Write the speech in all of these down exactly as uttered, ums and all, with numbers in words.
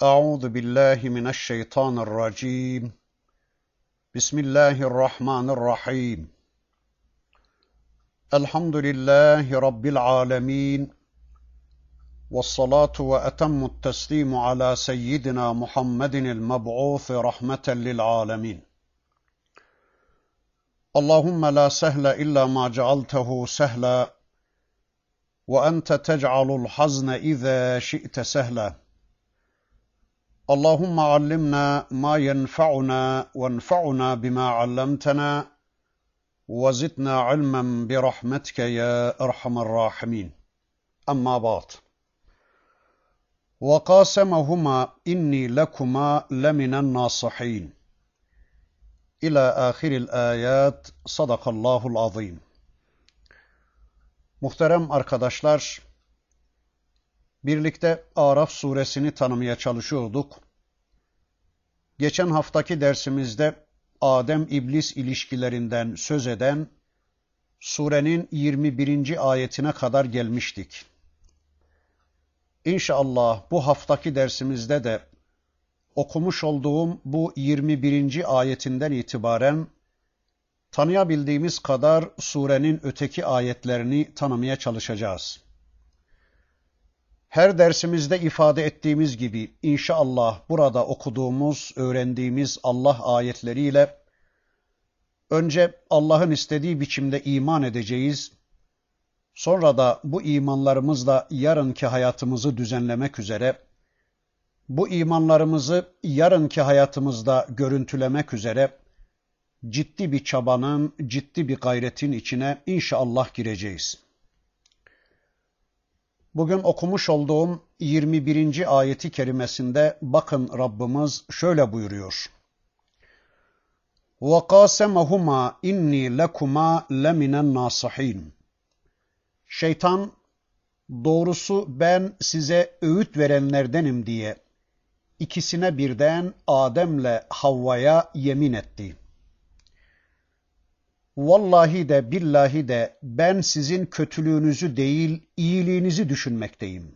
أعوذ بالله من الشيطان الرجيم بسم الله الرحمن الرحيم الحمد لله رب العالمين والصلاة وأتم التسليم على سيدنا محمد المبعوث رحمة للعالمين اللهم لا سهل إلا ما جعلته سهلا وأنت تجعل الحزن إذا شئت سهلا اللهم علمنا ما ينفعنا وانفعنا بما علمتنا وزدنا علما برحمتك يا أرحم الراحمين أما بعد وقاسمهما إني لكما لمن الناصحين إلى آخر الآيات صدق الله العظيم. Muhterem arkadaşlar, birlikte Araf suresini tanımaya çalışıyorduk. Geçen haftaki dersimizde Adem-İblis ilişkilerinden söz eden surenin yirmi birinci ayetine kadar gelmiştik. İnşallah bu haftaki dersimizde de okumuş olduğum bu yirmi birinci ayetinden itibaren tanıyabildiğimiz kadar surenin öteki ayetlerini tanımaya çalışacağız. Her dersimizde ifade ettiğimiz gibi inşallah burada okuduğumuz, öğrendiğimiz Allah ayetleriyle önce Allah'ın istediği biçimde iman edeceğiz. Sonra da bu imanlarımızla yarınki hayatımızı düzenlemek üzere, bu imanlarımızı yarınki hayatımızda görüntülemek üzere ciddi bir çabanın, ciddi bir gayretin içine inşallah gireceğiz. Bugün okumuş olduğum yirmi birinci ayeti kerimesinde bakın Rabbimiz şöyle buyuruyor. وَقَاسَمَهُمَا اِنِّي لَكُمَا لَمِنَ النَّاصِحِينَ Şeytan, doğrusu ben size öğüt verenlerdenim diye ikisine birden Adem'le Havva'ya yemin etti. Vallahi de billahi de ben sizin kötülüğünüzü değil, iyiliğinizi düşünmekteyim.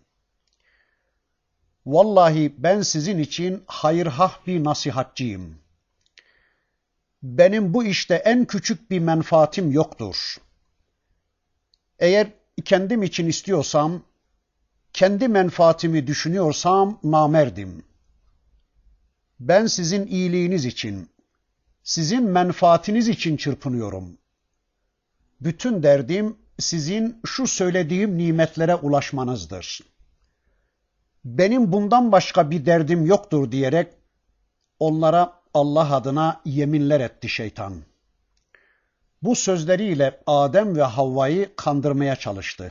Vallahi ben sizin için hayırhah bir nasihatçıyım. Benim bu işte en küçük bir menfaatim yoktur. Eğer kendim için istiyorsam, kendi menfaatimi düşünüyorsam namerdim. Ben sizin iyiliğiniz için, sizin menfaatiniz için çırpınıyorum. Bütün derdim sizin şu söylediğim nimetlere ulaşmanızdır. Benim bundan başka bir derdim yoktur diyerek onlara Allah adına yeminler etti şeytan. Bu sözleriyle Adem ve Havva'yı kandırmaya çalıştı.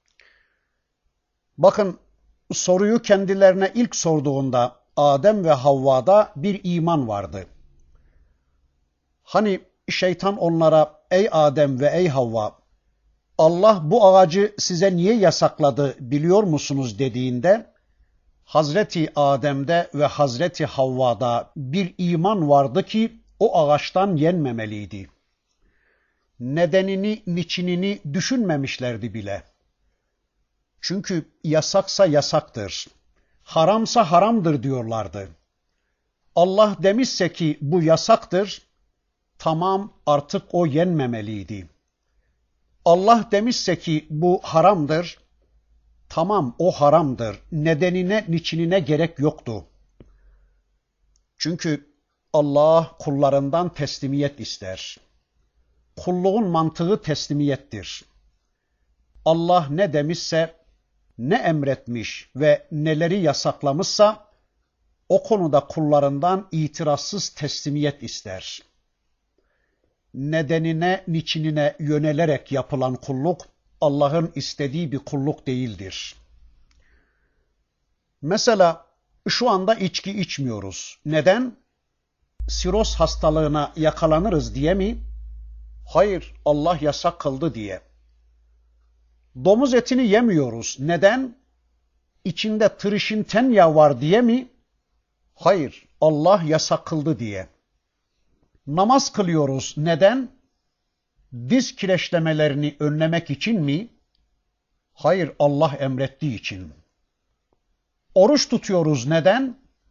Bakın, soruyu kendilerine ilk sorduğunda Adem ve Havva'da bir iman vardı. Hani şeytan onlara ey Adem ve ey Havva, Allah bu ağacı size niye yasakladı biliyor musunuz dediğinde Hazreti Adem'de ve Hazreti Havva'da bir iman vardı ki o ağaçtan yenmemeliydi. Nedenini, niçinini düşünmemişlerdi bile. Çünkü yasaksa yasaktır, haramsa haramdır diyorlardı. Allah demişse ki bu yasaktır, tamam artık o yenmemeliydi. Allah demişse ki bu haramdır, tamam o haramdır. Nedenine, niçinine gerek yoktu. Çünkü Allah kullarından teslimiyet ister. Kulluğun mantığı teslimiyettir. Allah ne demişse, ne emretmiş ve neleri yasaklamışsa o konuda kullarından itirazsız teslimiyet ister. Nedenine, niçinine yönelerek yapılan kulluk, Allah'ın istediği bir kulluk değildir. Mesela şu anda içki içmiyoruz. Neden? Siroz hastalığına yakalanırız diye mi? Hayır, Allah yasak kıldı diye. Domuz etini yemiyoruz. Neden? İçinde tırışinten yağı var diye mi? Hayır, Allah yasak kıldı diye. Namaz kılıyoruz. Neden? Diz kireçlemelerini önlemek için mi? Hayır, Allah emrettiği için. Oruç tutuyoruz. Neden?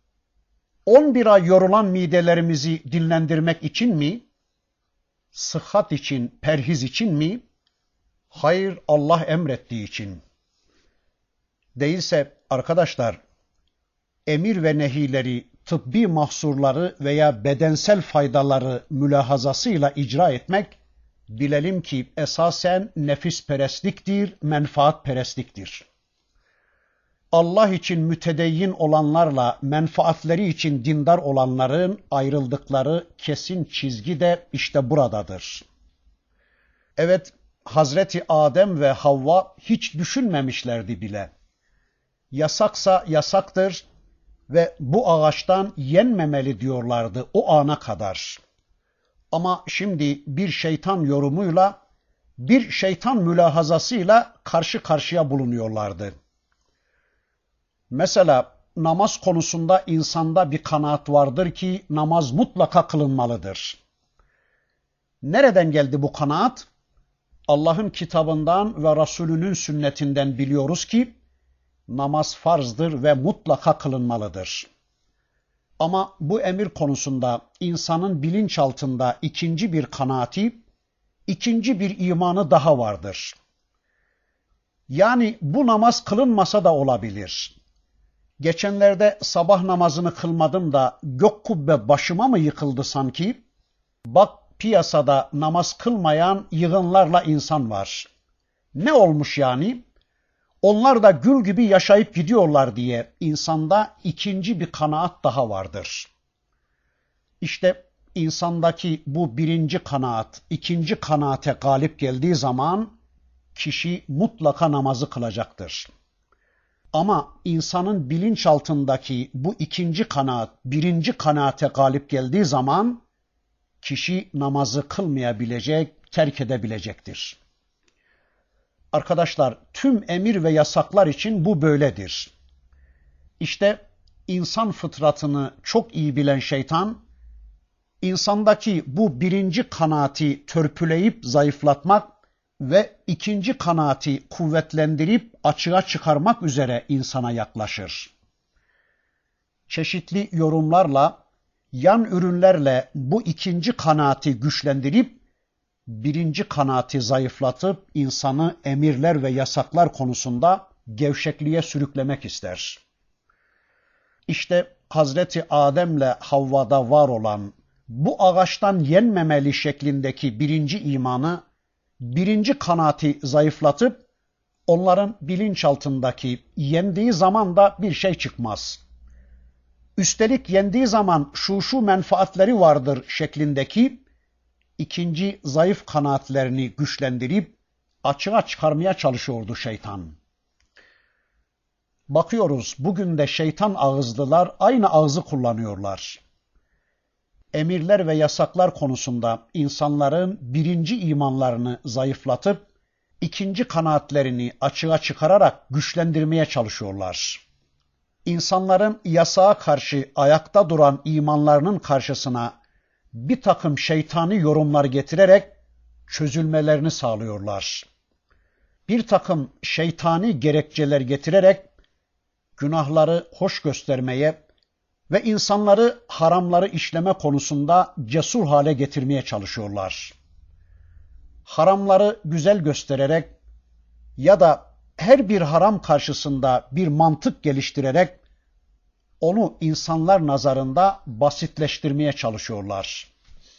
on bir ay yorulan midelerimizi dinlendirmek için mi? Sıhhat için, perhiz için mi? Hayır, Allah emrettiği için. Değilse arkadaşlar, emir ve nehileri, tıbbi mahsurları veya bedensel faydaları mülahazasıyla icra etmek, bilelim ki esasen nefisperestliktir, menfaatperestliktir. Allah için mütedeyyin olanlarla menfaatleri için dindar olanların ayrıldıkları kesin çizgi de işte buradadır. Evet, Hazreti Adem ve Havva hiç düşünmemişlerdi bile. Yasaksa yasaktır ve bu ağaçtan yenmemeli diyorlardı o ana kadar. Ama şimdi bir şeytan yorumuyla, bir şeytan mülahazasıyla karşı karşıya bulunuyorlardı. Mesela namaz konusunda insanda bir kanaat vardır ki namaz mutlaka kılınmalıdır. Nereden geldi bu kanaat? Allah'ın kitabından ve Resulünün sünnetinden biliyoruz ki namaz farzdır ve mutlaka kılınmalıdır. Ama bu emir konusunda insanın bilinçaltında ikinci bir kanaati, ikinci bir imanı daha vardır. Yani bu namaz kılınmasa da olabilir. Geçenlerde sabah namazını kılmadım da gök kubbe başıma mı yıkıldı sanki? Bak piyasada namaz kılmayan yığınlarla insan var. Ne olmuş yani? Onlar da gül gibi yaşayıp gidiyorlar diye insanda ikinci bir kanaat daha vardır. İşte insandaki bu birinci kanaat, ikinci kanaate galip geldiği zaman kişi mutlaka namazı kılacaktır. Ama insanın bilinçaltındaki bu ikinci kanaat, birinci kanaate galip geldiği zaman kişi namazı kılmayabilecek, terk edebilecektir. Arkadaşlar, tüm emir ve yasaklar için bu böyledir. İşte insan fıtratını çok iyi bilen şeytan, insandaki bu birinci kanaati törpüleyip zayıflatmak ve ikinci kanaati kuvvetlendirip açığa çıkarmak üzere insana yaklaşır. Çeşitli yorumlarla, yan ürünlerle bu ikinci kanaati güçlendirip, birinci kanaati zayıflatıp insanı emirler ve yasaklar konusunda gevşekliğe sürüklemek ister. İşte Hazreti Adem'le Havva'da var olan bu ağaçtan yenmemeli şeklindeki birinci imanı, birinci kanaati zayıflatıp onların bilinçaltındaki yendiği zaman da bir şey çıkmaz. Üstelik yendiği zaman şu şu menfaatleri vardır şeklindeki ikinci zayıf kanaatlerini güçlendirip açığa çıkarmaya çalışıyordu şeytan. Bakıyoruz bugün de şeytan ağızlılar aynı ağzı kullanıyorlar. Emirler ve yasaklar konusunda insanların birinci imanlarını zayıflatıp ikinci kanaatlerini açığa çıkararak güçlendirmeye çalışıyorlar. İnsanların yasağa karşı ayakta duran imanlarının karşısına bir takım şeytani yorumlar getirerek çözülmelerini sağlıyorlar. Bir takım şeytani gerekçeler getirerek günahları hoş göstermeye ve insanları haramları işleme konusunda cesur hale getirmeye çalışıyorlar. Haramları güzel göstererek ya da her bir haram karşısında bir mantık geliştirerek onu insanlar nazarında basitleştirmeye çalışıyorlar.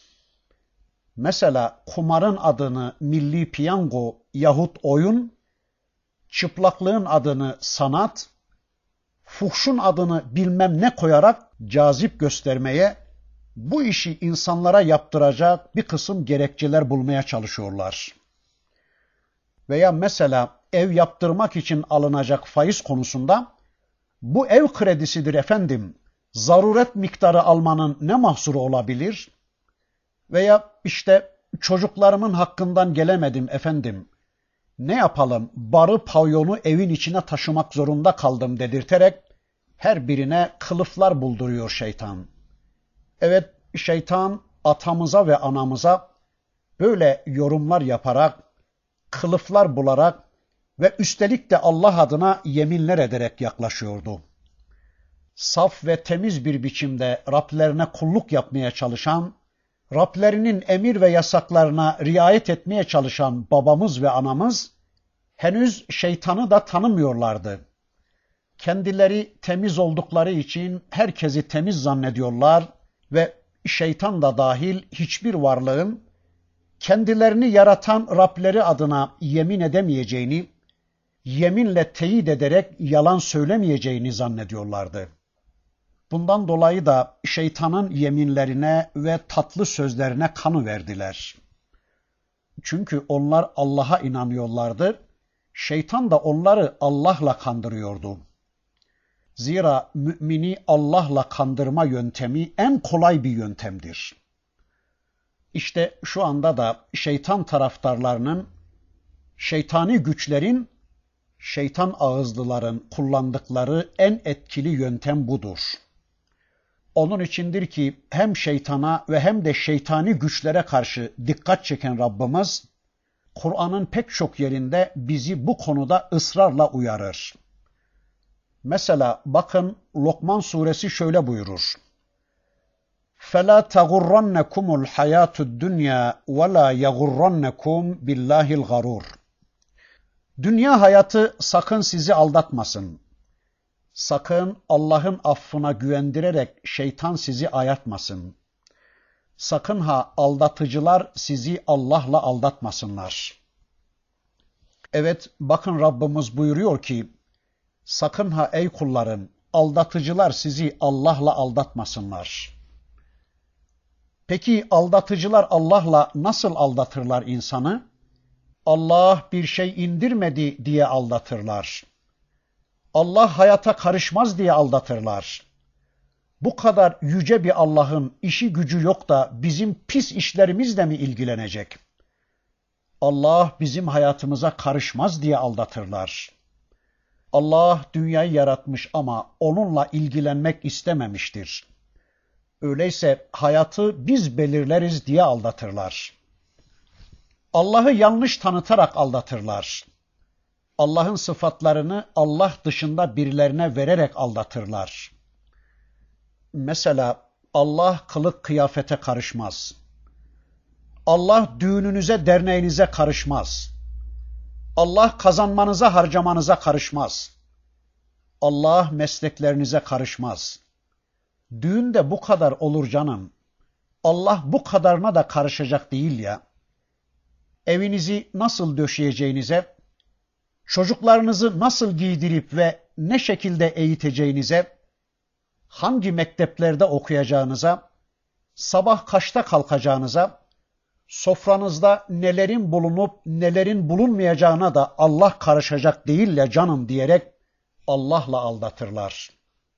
Mesela kumarın adını milli piyango yahut oyun, çıplaklığın adını sanat, fuhşun adını bilmem ne koyarak cazip göstermeye, bu işi insanlara yaptıracak bir kısım gerekçeler bulmaya çalışıyorlar. Veya mesela ev yaptırmak için alınacak faiz konusunda, bu ev kredisidir efendim, zaruret miktarı almanın ne mahsuru olabilir? Veya işte çocuklarımın hakkından gelemedim efendim, ne yapalım, barı pavyonu evin içine taşımak zorunda kaldım dedirterek her birine kılıflar bulduruyor şeytan. Evet, şeytan atamıza ve anamıza böyle yorumlar yaparak, kılıflar bularak ve üstelik de Allah adına yeminler ederek yaklaşıyordu. saf ve temiz bir biçimde Rablerine kulluk yapmaya çalışan, Rablerinin emir ve yasaklarına riayet etmeye çalışan babamız ve anamız, henüz şeytanı da tanımıyorlardı. Kendileri temiz oldukları için herkesi temiz zannediyorlar ve şeytan da dahil hiçbir varlığın kendilerini yaratan Rableri adına yemin edemeyeceğini, yeminle teyit ederek yalan söylemeyeceğini zannediyorlardı. Bundan dolayı da şeytanın yeminlerine ve tatlı sözlerine kanıverdiler. Çünkü onlar Allah'a inanıyorlardı, şeytan da onları Allah'la kandırıyordu. Zira mümini Allah'la kandırma yöntemi en kolay bir yöntemdir. İşte şu anda da şeytan taraftarlarının, şeytani güçlerin, şeytan ağızlıların kullandıkları en etkili yöntem budur. Onun içindir ki hem şeytana ve hem de şeytani güçlere karşı dikkat çeken Rabbimiz, Kur'an'ın pek çok yerinde bizi bu konuda ısrarla uyarır. Mesela bakın Lokman suresi şöyle buyurur. فَلَا تَغُرَّنَّكُمُ الْحَيَاةُ الدُّنْيَا وَلَا يَغُرَّنَّكُمْ بِاللّٰهِ الْغَرُورِ. Dünya hayatı sakın sizi aldatmasın. Sakın Allah'ın affına güvendirerek şeytan sizi ayartmasın. Sakın ha aldatıcılar sizi Allah'la aldatmasınlar. Evet, bakın Rabbimiz buyuruyor ki, sakın ha ey kullarım, aldatıcılar sizi Allah'la aldatmasınlar. Peki aldatıcılar Allah'la nasıl aldatırlar insanı? Allah bir şey indirmedi diye aldatırlar. Allah hayata karışmaz diye aldatırlar. Bu kadar yüce bir Allah'ın işi gücü yok da bizim pis işlerimizle mi ilgilenecek? Allah bizim hayatımıza karışmaz diye aldatırlar. Allah dünyayı yaratmış ama onunla ilgilenmek istememiştir. Öyleyse hayatı biz belirleriz diye aldatırlar. Allah'ı yanlış tanıtarak aldatırlar. Allah'ın sıfatlarını Allah dışında birilerine vererek aldatırlar. Mesela Allah kılık kıyafete karışmaz. Allah düğününüze, derneğinize karışmaz. Allah kazanmanıza, harcamanıza karışmaz. Allah mesleklerinize karışmaz. Düğün de bu kadar olur canım. Allah bu kadarına da karışacak değil ya. Evinizi nasıl döşeyeceğinize, çocuklarınızı nasıl giydirip ve ne şekilde eğiteceğinize, hangi mekteplerde okuyacağınıza, sabah kaçta kalkacağınıza, sofranızda nelerin bulunup nelerin bulunmayacağına da Allah karışacak değil ya canım diyerek Allah'la aldatırlar.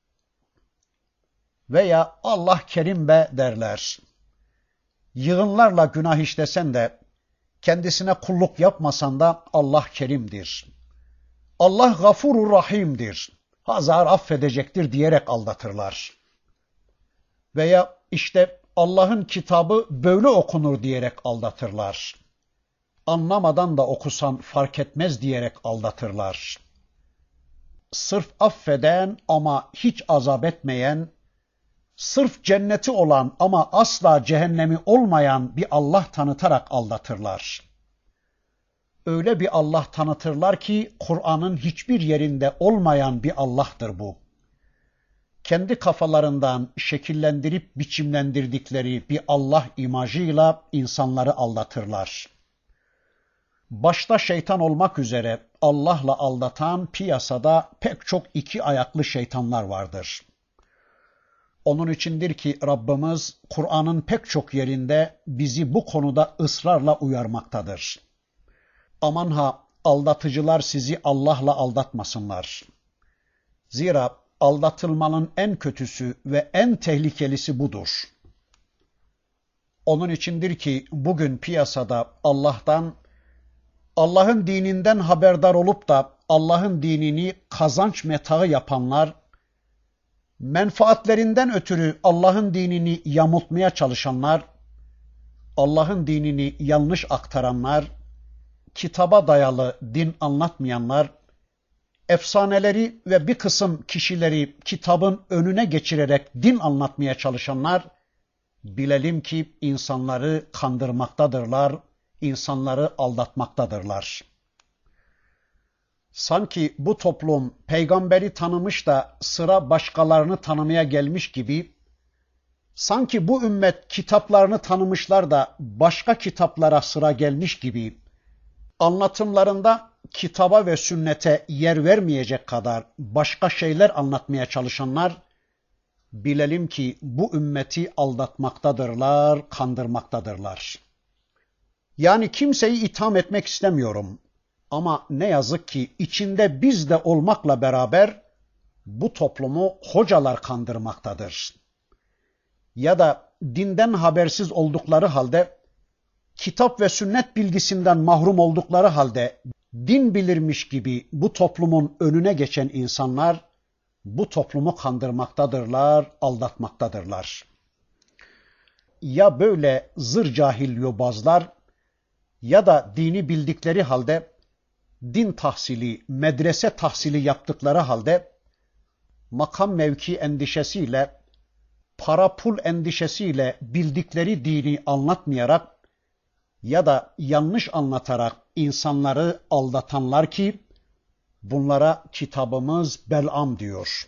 Veya Allah kerim be derler. Yığınlarla günah işlesen de, kendisine kulluk yapmasan da Allah kerimdir. Allah gafurur rahimdir. Hazar affedecektir diyerek aldatırlar. Veya işte Allah'ın kitabı böyle okunur diyerek aldatırlar. Anlamadan da okusan fark etmez diyerek aldatırlar. Sırf affeden ama hiç azap etmeyen, sırf cenneti olan ama asla cehennemi olmayan bir Allah tanıtarak aldatırlar. Öyle bir Allah tanıtırlar ki Kur'an'ın hiçbir yerinde olmayan bir Allah'tır bu. Kendi kafalarından şekillendirip biçimlendirdikleri bir Allah imajıyla insanları aldatırlar. Başta şeytan olmak üzere Allah'la aldatan piyasada pek çok iki ayaklı şeytanlar vardır. Onun içindir ki Rabbimiz Kur'an'ın pek çok yerinde bizi bu konuda ısrarla uyarmaktadır. Aman ha aldatıcılar sizi Allah'la aldatmasınlar. Zira aldatılmanın en kötüsü ve en tehlikelisi budur. Onun içindir ki bugün piyasada Allah'tan, Allah'ın dininden haberdar olup da Allah'ın dinini kazanç metağı yapanlar, menfaatlerinden ötürü Allah'ın dinini yamultmaya çalışanlar, Allah'ın dinini yanlış aktaranlar, kitaba dayalı din anlatmayanlar, efsaneleri ve bir kısım kişileri kitabın önüne geçirerek din anlatmaya çalışanlar, bilelim ki insanları kandırmaktadırlar, insanları aldatmaktadırlar. Sanki bu toplum peygamberi tanımış da sıra başkalarını tanımaya gelmiş gibi, sanki bu ümmet kitaplarını tanımışlar da başka kitaplara sıra gelmiş gibi, anlatımlarında kitaba ve sünnete yer vermeyecek kadar başka şeyler anlatmaya çalışanlar, bilelim ki bu ümmeti aldatmaktadırlar, kandırmaktadırlar. Yani kimseyi itham etmek istemiyorum. Ama ne yazık ki içinde biz de olmakla beraber bu toplumu hocalar kandırmaktadır. Ya da dinden habersiz oldukları halde, kitap ve sünnet bilgisinden mahrum oldukları halde din bilirmiş gibi bu toplumun önüne geçen insanlar bu toplumu kandırmaktadırlar, aldatmaktadırlar. Ya böyle zır cahil yobazlar ya da dini bildikleri halde, din tahsili, medrese tahsili yaptıkları halde makam mevki endişesiyle, para pul endişesiyle bildikleri dini anlatmayarak ya da yanlış anlatarak insanları aldatanlar ki bunlara kitabımız Bel'am diyor.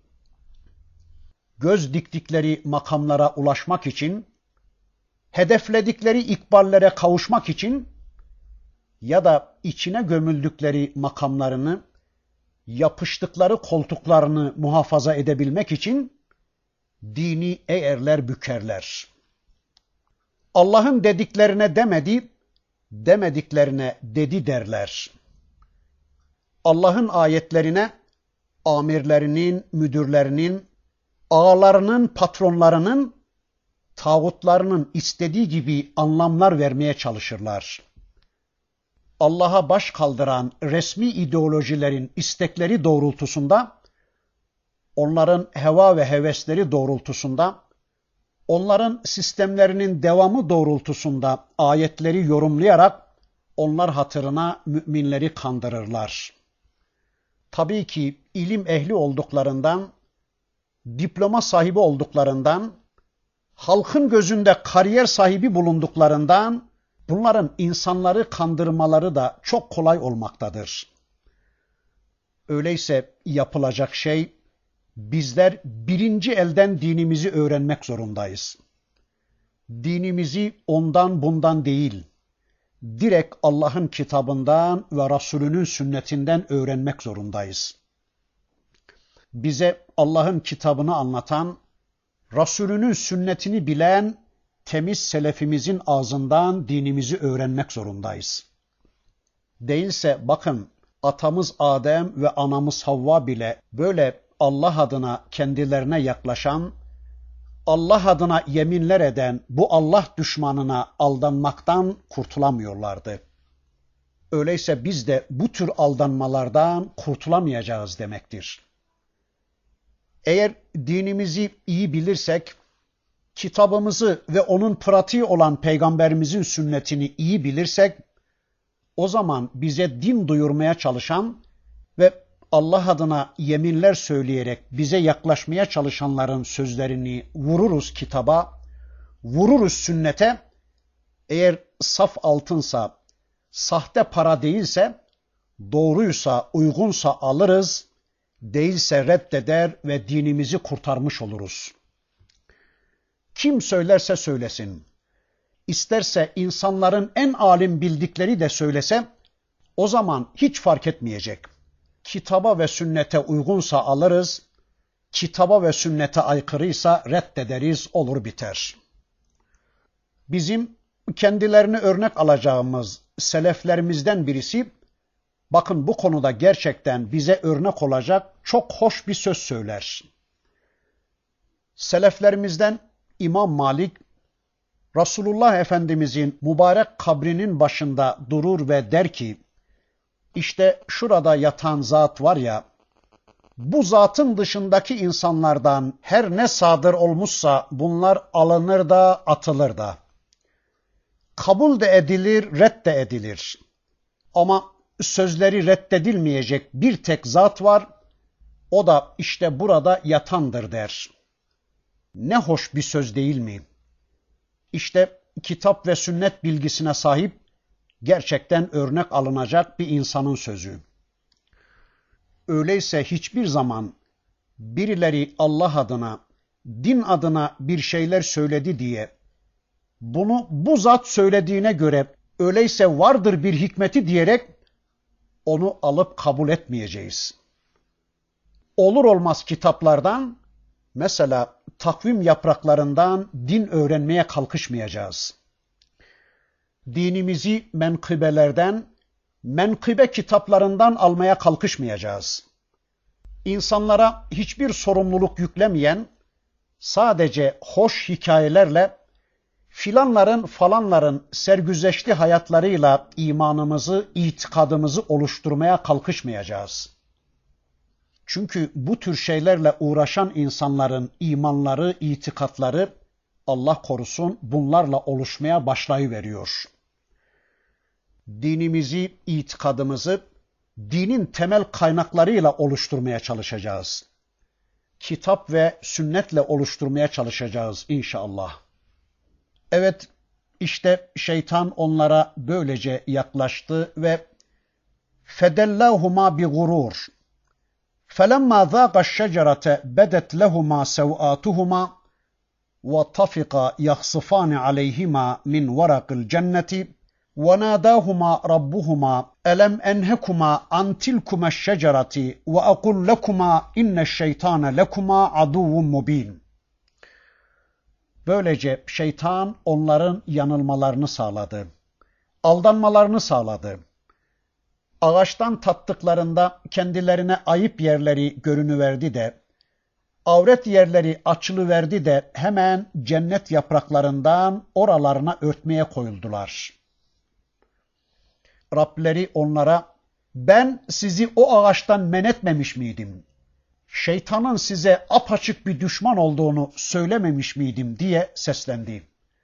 Göz diktikleri makamlara ulaşmak için, hedefledikleri ikballere kavuşmak için ya da içine gömüldükleri makamlarını, yapıştıkları koltuklarını muhafaza edebilmek için dini eğerler bükerler. Allah'ın dediklerine demedi, demediklerine dedi derler. Allah'ın ayetlerine amirlerinin, müdürlerinin, ağalarının, patronlarının, tağutlarının istediği gibi anlamlar vermeye çalışırlar. Allah'a baş kaldıran resmi ideolojilerin istekleri doğrultusunda, onların heva ve hevesleri doğrultusunda, onların sistemlerinin devamı doğrultusunda ayetleri yorumlayarak onlar hatırına müminleri kandırırlar. Tabii ki ilim ehli olduklarından, diploma sahibi olduklarından, halkın gözünde kariyer sahibi bulunduklarından, bunların insanları kandırmaları da çok kolay olmaktadır. Öyleyse yapılacak şey, bizler birinci elden dinimizi öğrenmek zorundayız. Dinimizi ondan bundan değil, direkt Allah'ın kitabından ve Resulünün sünnetinden öğrenmek zorundayız. Bize Allah'ın kitabını anlatan, Resulünün sünnetini bilen temiz selefimizin ağzından dinimizi öğrenmek zorundayız. Değilse bakın, atamız Adem ve anamız Havva bile böyle Allah adına kendilerine yaklaşan, Allah adına yeminler eden bu Allah düşmanına aldanmaktan kurtulamıyorlardı. Öyleyse biz de bu tür aldanmalardan kurtulamayacağız demektir. Eğer dinimizi iyi bilirsek, kitabımızı ve onun pratiği olan Peygamberimizin sünnetini iyi bilirsek, o zaman bize din duyurmaya çalışan ve Allah adına yeminler söyleyerek bize yaklaşmaya çalışanların sözlerini vururuz kitaba, vururuz sünnete. Eğer saf altınsa, sahte para değilse, doğruysa, uygunsa alırız, değilse reddeder ve dinimizi kurtarmış oluruz. Kim söylerse söylesin, isterse insanların en alim bildikleri de söylese, o zaman hiç fark etmeyecek. Kitaba ve sünnete uygunsa alırız, kitaba ve sünnete aykırıysa reddederiz, olur biter. Bizim kendilerini örnek alacağımız seleflerimizden birisi, bakın bu konuda gerçekten bize örnek olacak çok hoş bir söz söyler. Seleflerimizden İmam Malik, Resulullah Efendimizin mübarek kabrinin başında durur ve der ki, İşte şurada yatan zat var ya, bu zatın dışındaki insanlardan her ne sadır olmuşsa bunlar alınır da atılır da. Kabul de edilir, red de edilir. Ama sözleri reddedilmeyecek bir tek zat var, o da işte burada yatandır der. Ne hoş bir söz değil mi? İşte kitap ve sünnet bilgisine sahip, gerçekten örnek alınacak bir insanın sözü. Öyleyse hiçbir zaman birileri Allah adına, din adına bir şeyler söyledi diye, bunu bu zat söylediğine göre öyleyse vardır bir hikmeti diyerek onu alıp kabul etmeyeceğiz. Olur olmaz kitaplardan, mesela takvim yapraklarından din öğrenmeye kalkışmayacağız. Dinimizi menkıbelerden, menkıbe kitaplarından almaya kalkışmayacağız. İnsanlara hiçbir sorumluluk yüklemeyen, sadece hoş hikayelerle, filanların falanların sergüzeşti hayatlarıyla imanımızı, itikadımızı oluşturmaya kalkışmayacağız. Çünkü bu tür şeylerle uğraşan insanların imanları, itikatları, Allah korusun, bunlarla oluşmaya başlayıveriyor. Dinimizi, itikadımızı, dinin temel kaynaklarıyla oluşturmaya çalışacağız. Kitap ve sünnetle oluşturmaya çalışacağız inşallah. Evet, işte şeytan onlara böylece yaklaştı ve فَدَلَّهُمَا بِغُرُورٍ فَلَمَّا ذَاقَ الشَّجَرَةَ بَدَتْ لَهُمَا سَوْآتُهُمَا وَطَفِقَا يَخْصِفَانِ عَلَيْهِمَا مِنْ وَرَقِ الْجَنَّةِ وَنَادَاهُمَا رَبُّهُمَا أَلَمْ أَنْهَكُمَا عَنْ تِلْكُمَا الشَّجَرَةِ وَأَقُلْ لَكُمَا إِنَّ الشَّيْطَانَ لَكُمَا عَدُوٌّ مُبِينٌ. Böylece şeytan onların yanılmalarını sağladı. Aldanmalarını sağladı. Ağaçtan tattıklarında kendilerine ayıp yerleri görünüverdi de, avret yerleri açılıverdi de hemen cennet yapraklarından oralarına örtmeye koyuldular. Rableri onlara, ben sizi o ağaçtan men etmemiş miydim? Şeytanın size apaçık bir düşman olduğunu söylememiş miydim diye seslendi.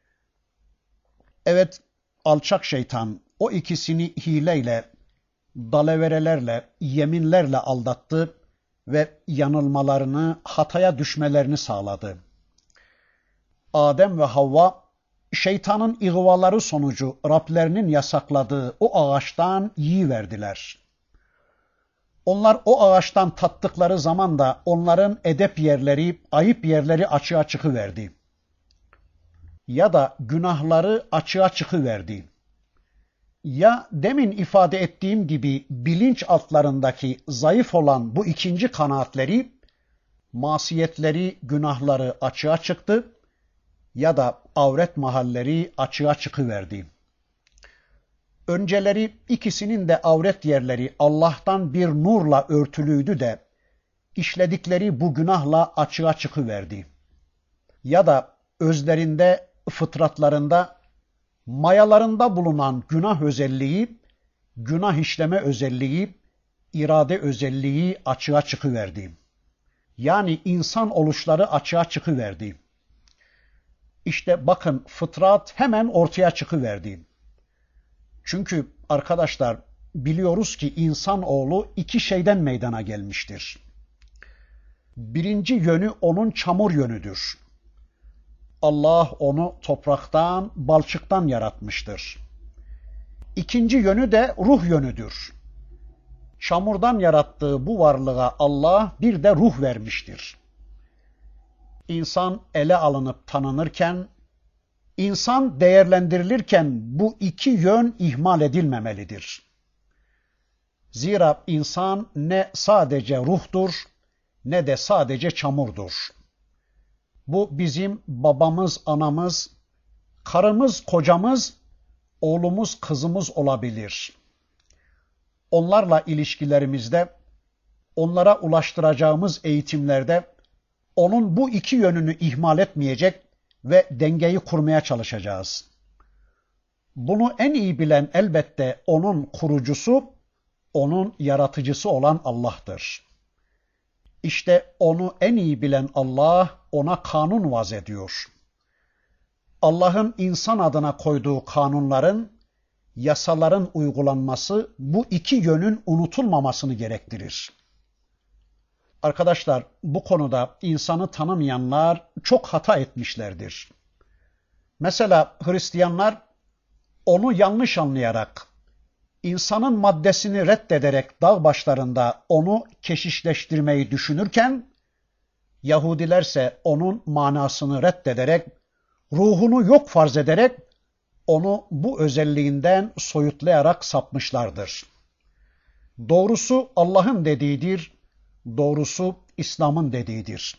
Evet, alçak şeytan o ikisini hileyle, dalaverelerle, yeminlerle aldattı ve yanılmalarını, hataya düşmelerini sağladı. Adem ve Havva, şeytanın ihvaları sonucu Rablerinin yasakladığı o ağaçtan yiyiverdiler. Onlar o ağaçtan tattıkları zaman da onların edep yerleri, ayıp yerleri açığa çıkıverdi. Ya da günahları açığa çıkıverdi. Ya demin ifade ettiğim gibi bilinç altlarındaki zayıf olan bu ikinci kanaatleri, masiyetleri, günahları açığa çıktı ya da avret mahalleri açığa çıkıverdi. Önceleri ikisinin de avret yerleri Allah'tan bir nurla örtülüydü de işledikleri bu günahla açığa çıkıverdi. Ya da özlerinde, fıtratlarında, mayalarında bulunan günah özelliği, günah işleme özelliği, irade özelliği açığa çıkıverdi. Yani insan oluşları açığa çıkıverdi. İşte bakın fıtrat hemen ortaya çıkıverdi. Çünkü arkadaşlar biliyoruz ki insanoğlu iki şeyden meydana gelmiştir. Birinci yönü onun çamur yönüdür. Allah onu topraktan, balçıktan yaratmıştır. İkinci yönü de ruh yönüdür. Çamurdan yarattığı bu varlığa Allah bir de ruh vermiştir. İnsan ele alınıp tanınırken, İnsan değerlendirilirken bu iki yön ihmal edilmemelidir. Zira insan ne sadece ruhtur, ne de sadece çamurdur. Bu bizim babamız, anamız, karımız, kocamız, oğlumuz, kızımız olabilir. Onlarla ilişkilerimizde, onlara ulaştıracağımız eğitimlerde onun bu iki yönünü ihmal etmeyecek ve dengeyi kurmaya çalışacağız. Bunu en iyi bilen elbette onun kurucusu, onun yaratıcısı olan Allah'tır. İşte onu en iyi bilen Allah ona kanun vaz ediyor. Allah'ın insan adına koyduğu kanunların yasaların uygulanması bu iki yönün unutulmamasını gerektirir. Arkadaşlar, bu konuda insanı tanımayanlar çok hata etmişlerdir. Mesela Hristiyanlar onu yanlış anlayarak, insanın maddesini reddederek dağ başlarında onu keşişleştirmeyi düşünürken, Yahudilerse onun manasını reddederek, ruhunu yok farz ederek, onu bu özelliğinden soyutlayarak sapmışlardır. Doğrusu Allah'ın dediğidir, doğrusu İslam'ın dediğidir.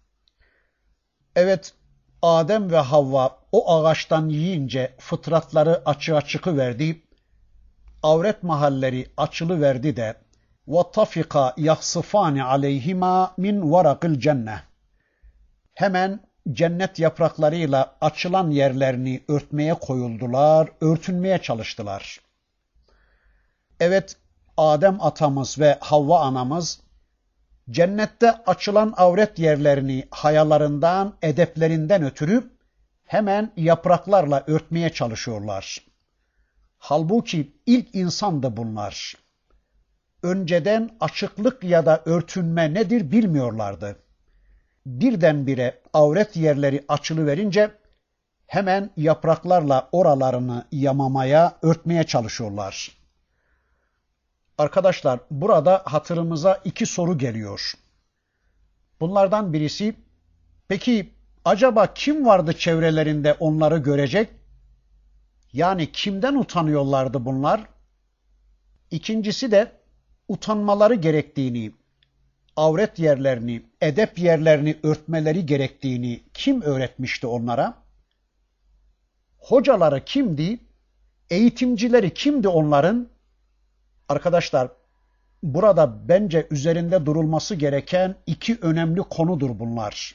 Evet, Adem ve Havva o ağaçtan yiyince fıtratları açığa çıkıverdi, avret mahalleri açılıverdi de وَطَفِقَ يَخْصِفَانِ عَلَيْهِمَا مِنْ وَرَقِ الْجَنَّةِ Hemen cennet yapraklarıyla açılan yerlerini örtmeye koyuldular, örtünmeye çalıştılar. Evet, Adem atamız ve Havva anamız cennette açılan avret yerlerini hayalarından, edeplerinden ötürü hemen yapraklarla örtmeye çalışıyorlar. Halbuki ilk insandı bunlar. Önceden açıklık ya da örtünme nedir bilmiyorlardı. Birdenbire avret yerleri açılıverince hemen yapraklarla oralarını yamamaya, örtmeye çalışıyorlar. Arkadaşlar, burada hatırımıza iki soru geliyor. Bunlardan birisi, peki acaba kim vardı çevrelerinde onları görecek? Yani kimden utanıyorlardı bunlar? İkincisi de utanmaları gerektiğini, avret yerlerini, edep yerlerini örtmeleri gerektiğini kim öğretmişti onlara? Hocaları kimdi? Eğitimcileri kimdi onların? Arkadaşlar, burada bence üzerinde durulması gereken iki önemli konudur bunlar.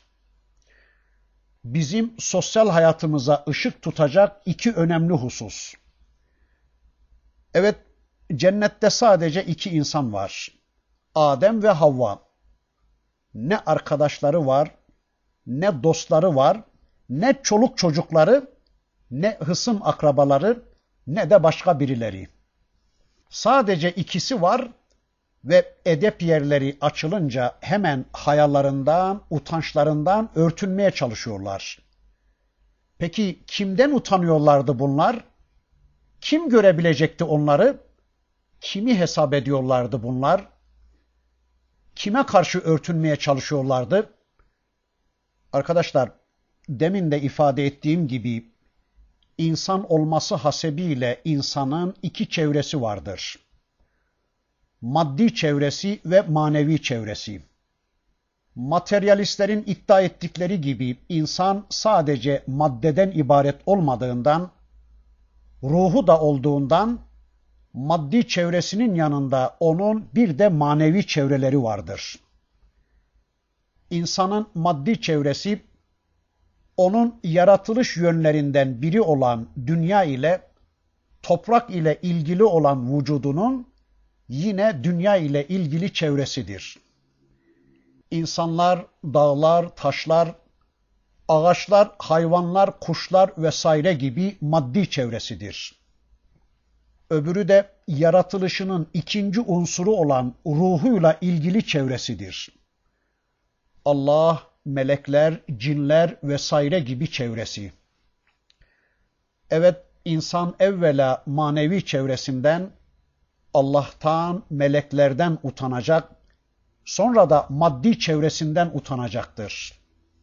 Bizim sosyal hayatımıza ışık tutacak iki önemli husus. Evet, cennette sadece iki insan var. Adem ve Havva. Ne arkadaşları var, ne dostları var, ne çoluk çocukları, ne hısım akrabaları, ne de başka birileri. Sadece ikisi var ve edep yerleri açılınca hemen hayallarından, utançlarından örtünmeye çalışıyorlar. Peki kimden utanıyorlardı bunlar? Kim görebilecekti onları? Kimi hesap ediyorlardı bunlar? Kime karşı örtünmeye çalışıyorlardı? Arkadaşlar, demin de ifade ettiğim gibi insan olması hasebiyle insanın iki çevresi vardır. Maddi çevresi ve manevi çevresi. Materyalistlerin iddia ettikleri gibi insan sadece maddeden ibaret olmadığından, ruhu da olduğundan, maddi çevresinin yanında onun bir de manevi çevreleri vardır. İnsanın maddi çevresi, onun yaratılış yönlerinden biri olan dünya ile, toprak ile ilgili olan vücudunun yine dünya ile ilgili çevresidir. İnsanlar, dağlar, taşlar, ağaçlar, hayvanlar, kuşlar vesaire gibi maddi çevresidir. Öbürü de yaratılışının ikinci unsuru olan ruhuyla ilgili çevresidir. Allah, melekler, cinler vesaire gibi çevresi. Evet, insan evvela manevi çevresinden, Allah'tan, meleklerden utanacak, sonra da maddi çevresinden utanacaktır.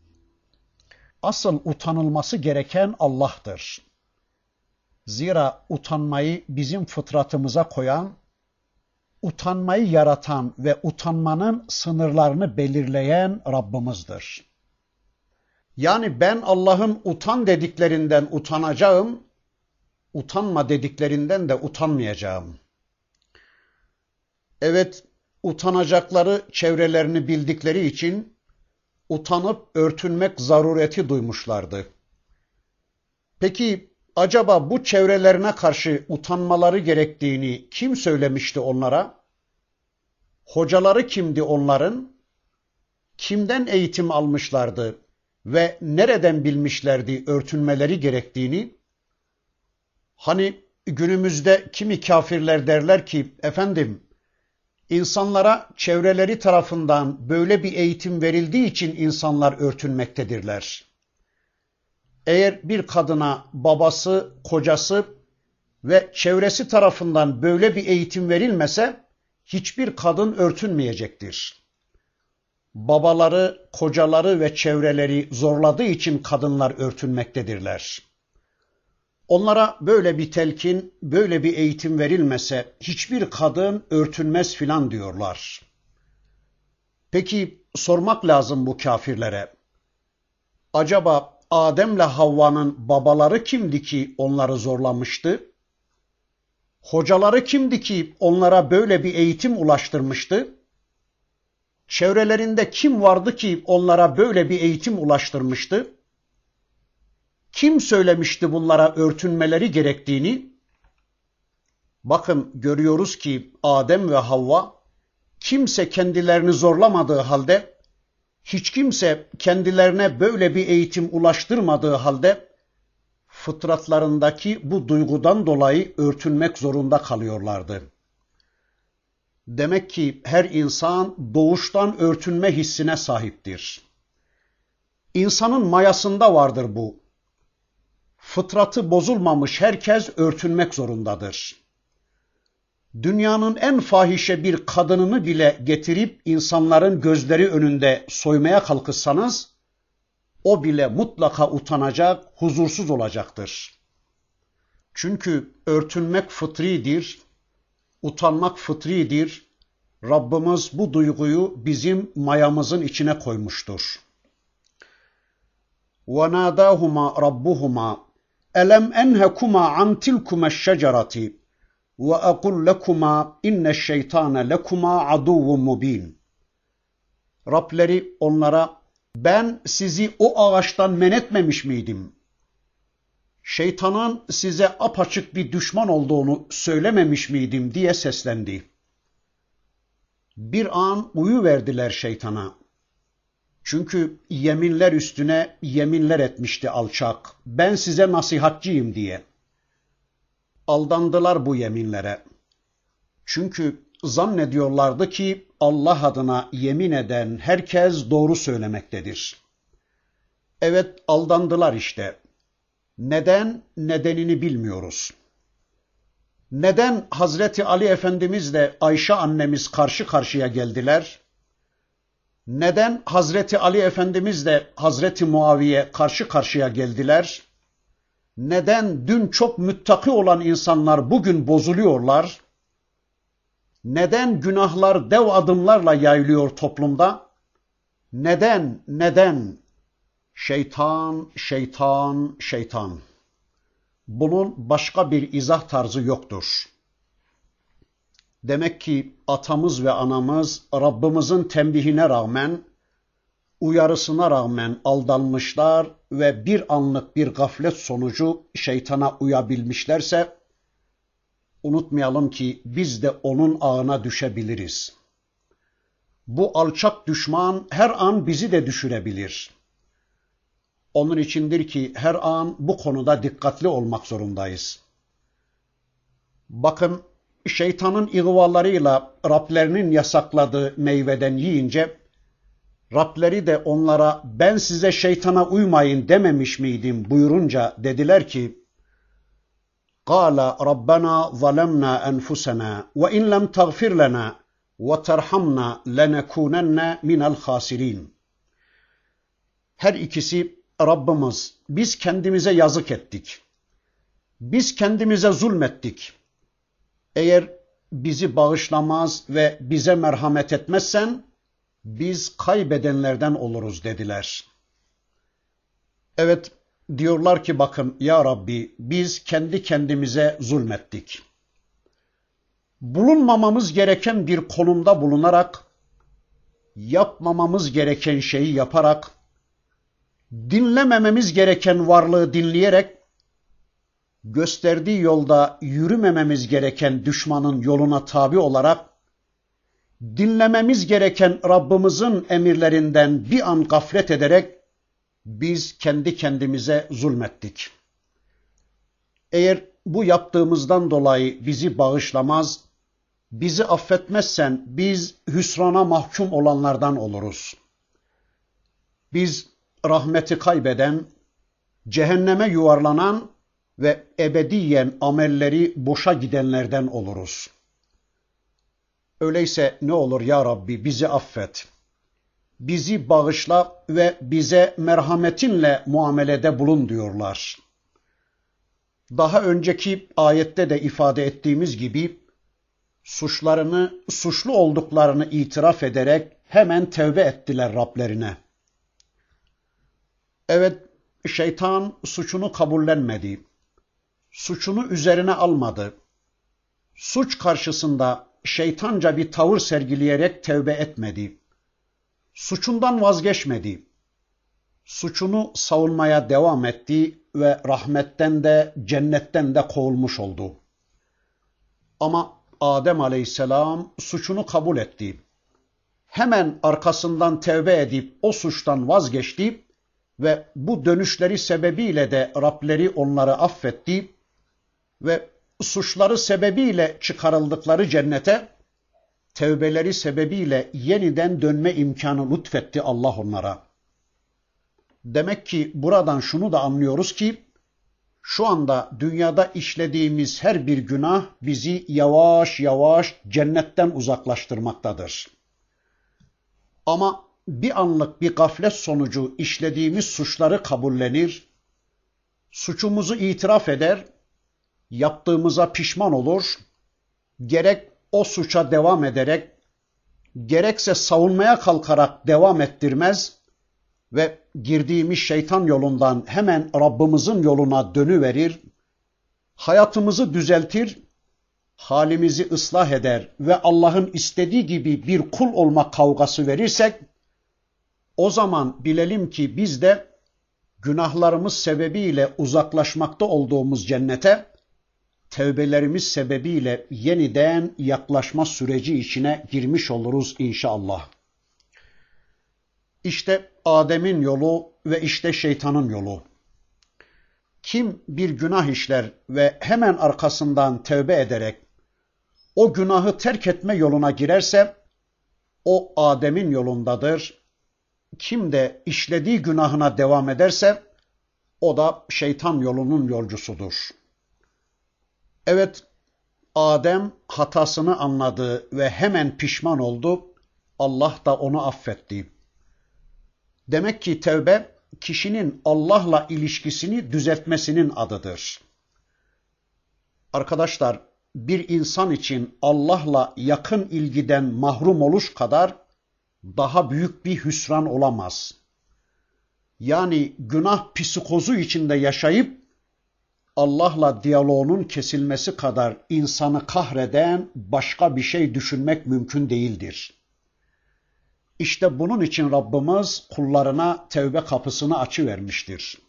Asıl utanılması gereken Allah'tır. Zira utanmayı bizim fıtratımıza koyan, utanmayı yaratan ve utanmanın sınırlarını belirleyen Rabbimizdir. Yani ben Allah'ın utan dediklerinden utanacağım, utanma dediklerinden de utanmayacağım. Evet, utanacakları çevrelerini bildikleri için utanıp örtünmek zarureti duymuşlardı. Peki acaba bu çevrelerine karşı utanmaları gerektiğini kim söylemişti onlara? Hocaları kimdi onların? Kimden eğitim almışlardı ve nereden bilmişlerdi örtünmeleri gerektiğini? Hani günümüzde kimi kafirler derler ki, efendim, insanlara çevreleri tarafından böyle bir eğitim verildiği için insanlar örtünmektedirler. Eğer bir kadına babası, kocası ve çevresi tarafından böyle bir eğitim verilmese, hiçbir kadın örtünmeyecektir. Babaları, kocaları ve çevreleri zorladığı için kadınlar örtünmektedirler. Onlara böyle bir telkin, böyle bir eğitim verilmese hiçbir kadın örtünmez filan diyorlar. Peki sormak lazım bu kafirlere. Acaba Adem'le Havva'nın babaları kimdi ki onları zorlamıştı? Hocaları kimdi ki onlara böyle bir eğitim ulaştırmıştı? Çevrelerinde kim vardı ki onlara böyle bir eğitim ulaştırmıştı? Kim söylemişti bunlara örtünmeleri gerektiğini? Bakın görüyoruz ki Adem ve Havva kimse kendilerini zorlamadığı halde, hiç kimse kendilerine böyle bir eğitim ulaştırmadığı halde fıtratlarındaki bu duygudan dolayı örtünmek zorunda kalıyorlardı. Demek ki her insan doğuştan örtünme hissine sahiptir. İnsanın mayasında vardır bu. Fıtratı bozulmamış herkes örtünmek zorundadır. Dünyanın en fahişe bir kadınını bile getirip insanların gözleri önünde soymaya kalkışsanız, o bile mutlaka utanacak, huzursuz olacaktır. Çünkü örtünmek fıtridir, utanmak fıtridir. Rabbimiz bu duyguyu bizim mayamızın içine koymuştur. وَنَادَاهُمَا رَبُّهُمَا أَلَمْ أَنْهَكُمَا عَنْ تِلْكُمَا الشَّجَرَةِ وَأَقُلْ لَكُمَا اِنَّ الشَّيْطَانَ لَكُمَا عَدُوٌ مُب۪ينٌ. Rableri onlara, ben sizi o ağaçtan men etmemiş miydim? Şeytanın size apaçık bir düşman olduğunu söylememiş miydim diye seslendi. Bir an uyuverdiler şeytana. Çünkü yeminler üstüne yeminler etmişti alçak. Ben size nasihatçıyım diye. Aldandılar bu yeminlere. Çünkü zannediyorlardı ki Allah adına yemin eden herkes doğru söylemektedir. Evet, aldandılar işte. Neden? Nedenini bilmiyoruz. Neden Hazreti Ali Efendimizle Ayşe annemiz karşı karşıya geldiler? Neden Hazreti Ali Efendimizle Hazreti Muaviye karşı karşıya geldiler? Neden dün çok müttaki olan insanlar bugün bozuluyorlar? Neden günahlar dev adımlarla yayılıyor toplumda? Neden, neden? Şeytan, şeytan, şeytan. Bunun başka bir izah tarzı yoktur. Demek ki atamız ve anamız Rabbimizin tembihine rağmen, uyarısına rağmen aldanmışlar ve bir anlık bir gaflet sonucu şeytana uyabilmişlerse, unutmayalım ki biz de onun ağına düşebiliriz. Bu alçak düşman her an bizi de düşürebilir. Onun içindir ki her an bu konuda dikkatli olmak zorundayız. Bakın, şeytanın ihvalarıyla Rablerinin yasakladığı meyveden yiyince, Rableri de onlara ben size şeytana uymayın dememiş miydim buyurunca dediler ki, قَالَ رَبَّنَا ظَلَمْنَا أَنْفُسَنَا وَاِنْ لَمْ تَغْفِرْ لَنَا وَتَرْحَمْنَا لَنَكُونَنَّ مِنَ الْخَاسِرِينَ. Her ikisi, Rabbimiz, biz kendimize yazık ettik. Biz kendimize zulmettik. Eğer bizi bağışlamaz ve bize merhamet etmezsen, biz kaybedenlerden oluruz dediler. Evet, diyorlar ki bakın ya Rabbi, biz kendi kendimize zulmettik. Bulunmamamız gereken bir konumda bulunarak, yapmamamız gereken şeyi yaparak, dinlemememiz gereken varlığı dinleyerek, gösterdiği yolda yürümememiz gereken düşmanın yoluna tabi olarak, dinlememiz gereken Rabbimizin emirlerinden bir an gaflet ederek, biz kendi kendimize zulmettik. Eğer bu yaptığımızdan dolayı bizi bağışlamaz, bizi affetmezsen biz hüsrana mahkum olanlardan oluruz. Biz rahmeti kaybeden, cehenneme yuvarlanan ve ebediyen amelleri boşa gidenlerden oluruz. Öyleyse ne olur ya Rabbi bizi affet. Bizi bağışla ve bize merhametinle muamelede bulun diyorlar. Daha önceki ayette de ifade ettiğimiz gibi suçlarını, suçlu olduklarını itiraf ederek hemen tevbe ettiler Rablerine. Evet, şeytan suçunu kabullenmedi. Suçunu üzerine almadı. Suç karşısında şeytanca bir tavır sergileyerek tevbe etmedi. Suçundan vazgeçmedi. Suçunu savunmaya devam etti ve rahmetten de cennetten de kovulmuş oldu. Ama Adem Aleyhisselam suçunu kabul etti. Hemen arkasından tevbe edip o suçtan vazgeçti ve bu dönüşleri sebebiyle de Rableri onları affetti ve suçları sebebiyle çıkarıldıkları cennete, tevbeleri sebebiyle yeniden dönme imkanı lütfetti Allah onlara. Demek ki buradan şunu da anlıyoruz ki, şu anda dünyada işlediğimiz her bir günah bizi yavaş yavaş cennetten uzaklaştırmaktadır. Ama bir anlık bir gaflet sonucu işlediğimiz suçları kabullenir, suçumuzu itiraf eder, yaptığımıza pişman olur, gerek o suça devam ederek, gerekse savunmaya kalkarak devam ettirmez ve girdiğimiz şeytan yolundan hemen Rabbimizin yoluna dönüverir, hayatımızı düzeltir, halimizi ıslah eder ve Allah'ın istediği gibi bir kul olma kavgası verirsek, o zaman bilelim ki biz de günahlarımız sebebiyle uzaklaşmakta olduğumuz cennete, tevbelerimiz sebebiyle yeniden yaklaşma süreci içine girmiş oluruz inşallah. İşte Adem'in yolu ve işte şeytanın yolu. Kim bir günah işler ve hemen arkasından tevbe ederek o günahı terk etme yoluna girerse, o Adem'in yolundadır. Kim de işlediği günahına devam ederse, o da şeytan yolunun yolcusudur. Evet, Adem hatasını anladı ve hemen pişman oldu. Allah da onu affetti. Demek ki tevbe, kişinin Allah'la ilişkisini düzeltmesinin adıdır. Arkadaşlar, bir insan için Allah'la yakın ilgiden mahrum oluş kadar daha büyük bir hüsran olamaz. Yani günah psikozu içinde yaşayıp Allah'la diyaloğunun kesilmesi kadar insanı kahreden başka bir şey düşünmek mümkün değildir. İşte bunun için Rabbimiz kullarına tevbe kapısını açıvermiştir.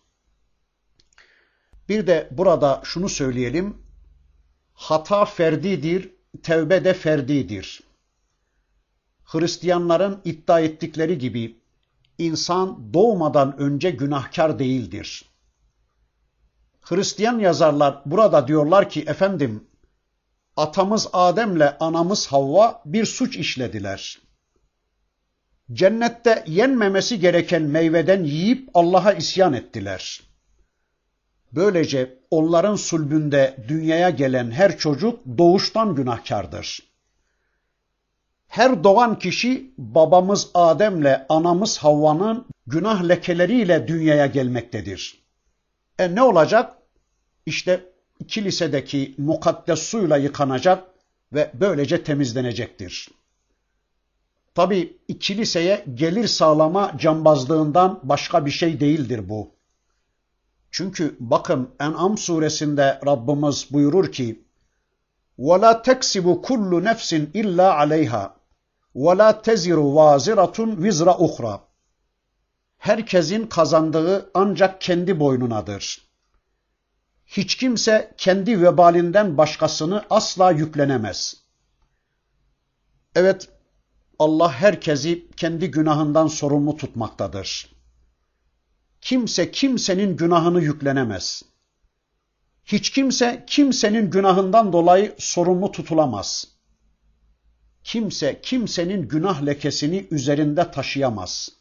Bir de burada şunu söyleyelim, hata ferdidir, tevbe de ferdidir. Hristiyanların iddia ettikleri gibi insan doğmadan önce günahkar değildir. Hristiyan yazarlar burada diyorlar ki efendim, atamız Adem'le anamız Havva bir suç işlediler. Cennette yenmemesi gereken meyveden yiyip Allah'a isyan ettiler. Böylece onların sulbünde dünyaya gelen her çocuk doğuştan günahkardır. Her doğan kişi babamız Adem'le anamız Havva'nın günah lekeleriyle dünyaya gelmektedir. E ne olacak? İşte kilisedeki mukaddes suyla yıkanacak ve böylece temizlenecektir. Tabii kiliseye gelir sağlama cambazlığından başka bir şey değildir bu. Çünkü bakın En'am suresinde Rabbimiz buyurur ki وَلَا تَكْسِبُ كُلُّ نَفْسٍ إِلَّا عَلَيْهَا وَلَا تَزِرُ وَازِرَةٌ وِزْرَ أُخْرَى. Herkesin kazandığı ancak kendi boynunadır. Hiç kimse kendi vebalinden başkasını asla yüklenemez. Evet, Allah herkesi kendi günahından sorumlu tutmaktadır. Kimse kimsenin günahını yüklenemez. Hiç kimse kimsenin günahından dolayı sorumlu tutulamaz. Kimse kimsenin günah lekesini üzerinde taşıyamaz.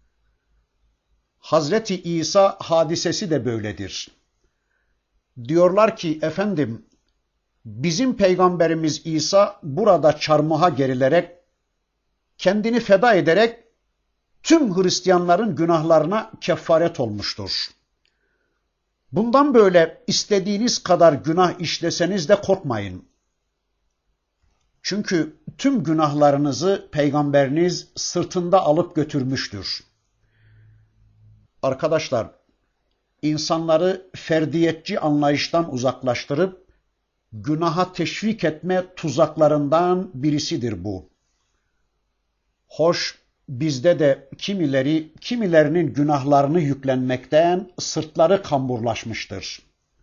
Hazreti İsa hadisesi de böyledir. Diyorlar ki efendim, bizim peygamberimiz İsa burada çarmıha gerilerek, kendini feda ederek tüm Hristiyanların günahlarına kefaret olmuştur. Bundan böyle istediğiniz kadar günah işleseniz de korkmayın. Çünkü tüm günahlarınızı peygamberiniz sırtında alıp götürmüştür. Arkadaşlar, insanları ferdiyetçi anlayıştan uzaklaştırıp günaha teşvik etme tuzaklarından birisidir bu. Hoş, bizde de kimileri, kimilerinin günahlarını yüklenmekten sırtları kamburlaşmıştır.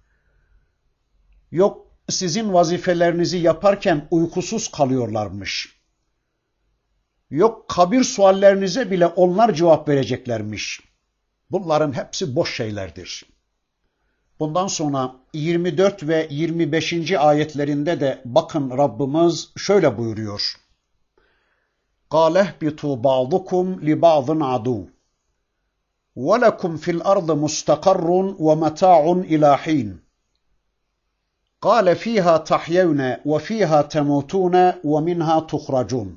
Yok, sizin vazifelerinizi yaparken uykusuz kalıyorlarmış. Yok, kabir suallerinize bile onlar cevap vereceklermiş. Bunların hepsi boş şeylerdir. Bundan sonra yirmi dört ve yirmi beşinci ayetlerinde de bakın Rabbimiz şöyle buyuruyor. قَالَ اهْبِطُوا بَعْضُكُمْ لِبَعْضٍ عَدُوٌّ وَلَكُمْ فِي الْأَرْضِ مُسْتَقَرٌّ وَمَتَاعٌ إِلَى حِينٍ قَالَ فِيهَا تَحْيَوْنَ وَفِيهَا تَمُوتُونَ وَمِنْهَا تُخْرَجُونَ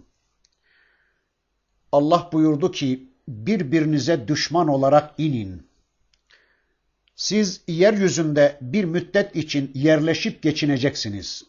Allah buyurdu ki, birbirinize düşman olarak inin. Siz yeryüzünde bir müddet için yerleşip geçineceksiniz.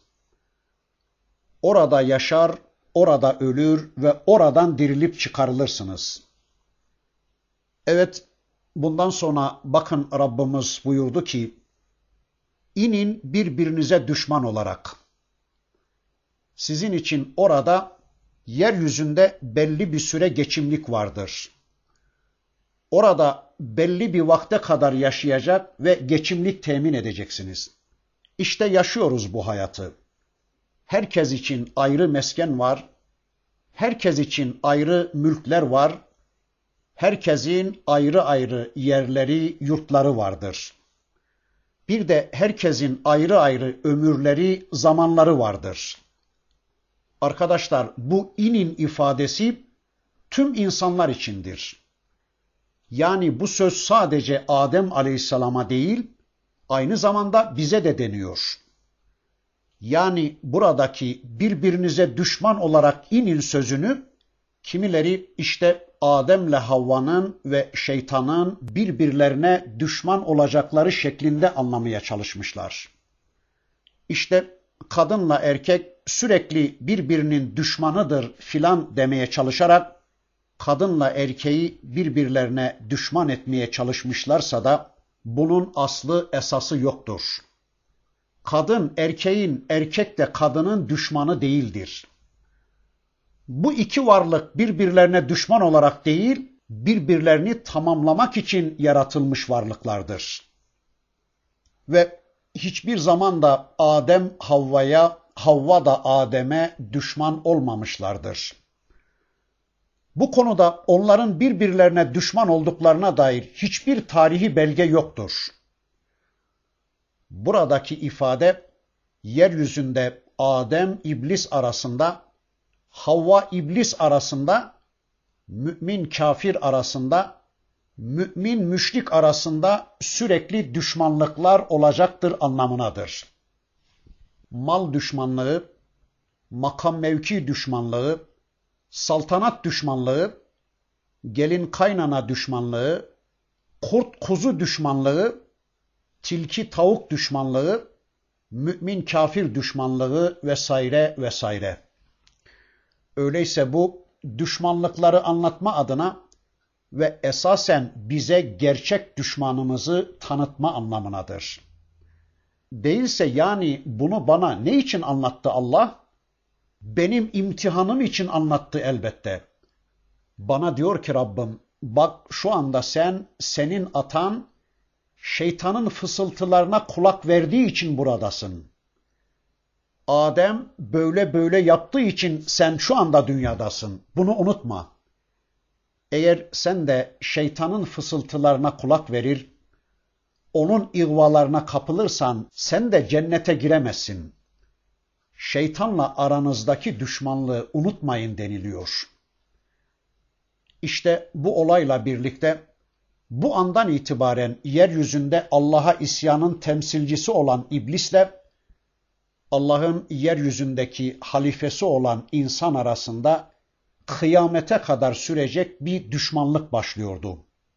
Orada yaşar, orada ölür ve oradan dirilip çıkarılırsınız. Evet, bundan sonra bakın Rabbimiz buyurdu ki, inin birbirinize düşman olarak. Sizin için orada yeryüzünde belli bir süre geçimlik vardır. Orada belli bir vakte kadar yaşayacak ve geçimlik temin edeceksiniz. İşte yaşıyoruz bu hayatı. Herkes için ayrı mesken var. Herkes için ayrı mülkler var. Herkesin ayrı ayrı yerleri, yurtları vardır. Bir de herkesin ayrı ayrı ömürleri, zamanları vardır. Arkadaşlar, bu inin ifadesi tüm insanlar içindir. Yani bu söz sadece Adem Aleyhisselam'a değil, aynı zamanda bize de deniyor. Yani buradaki birbirinize düşman olarak inin sözünü, kimileri işte Adem'le Havva'nın ve şeytanın birbirlerine düşman olacakları şeklinde anlamaya çalışmışlar. İşte kadınla erkek sürekli birbirinin düşmanıdır filan demeye çalışarak, kadınla erkeği birbirlerine düşman etmeye çalışmışlarsa da bunun aslı esası yoktur. Kadın erkeğin, erkek de kadının düşmanı değildir. Bu iki varlık birbirlerine düşman olarak değil, birbirlerini tamamlamak için yaratılmış varlıklardır. Ve hiçbir zaman da Adem Havva'ya, Havva da Adem'e düşman olmamışlardır. Bu konuda onların birbirlerine düşman olduklarına dair hiçbir tarihi belge yoktur. Buradaki ifade, yeryüzünde Adem iblis arasında, Havva iblis arasında, mümin kafir arasında, mümin müşrik arasında sürekli düşmanlıklar olacaktır anlamınadır. Mal düşmanlığı, makam mevki düşmanlığı, saltanat düşmanlığı, gelin kaynana düşmanlığı, kurt kuzu düşmanlığı, tilki tavuk düşmanlığı, mümin kafir düşmanlığı vesaire vesaire. Öyleyse bu düşmanlıkları anlatma adına ve esasen bize gerçek düşmanımızı tanıtma anlamınadır. Değilse yani bunu bana ne için anlattı Allah? Benim imtihanım için anlattı elbette. Bana diyor ki Rabbim, bak şu anda sen, senin atan, şeytanın fısıltılarına kulak verdiği için buradasın. Adem böyle böyle yaptığı için sen şu anda dünyadasın. Bunu unutma. Eğer sen de şeytanın fısıltılarına kulak verir, onun ihvalarına kapılırsan sen de cennete giremezsin. Şeytanla aranızdaki düşmanlığı unutmayın deniliyor. İşte bu olayla birlikte bu andan itibaren yeryüzünde Allah'a isyanın temsilcisi olan iblisle Allah'ın yeryüzündeki halifesi olan insan arasında kıyamete kadar sürecek bir düşmanlık başlıyordu.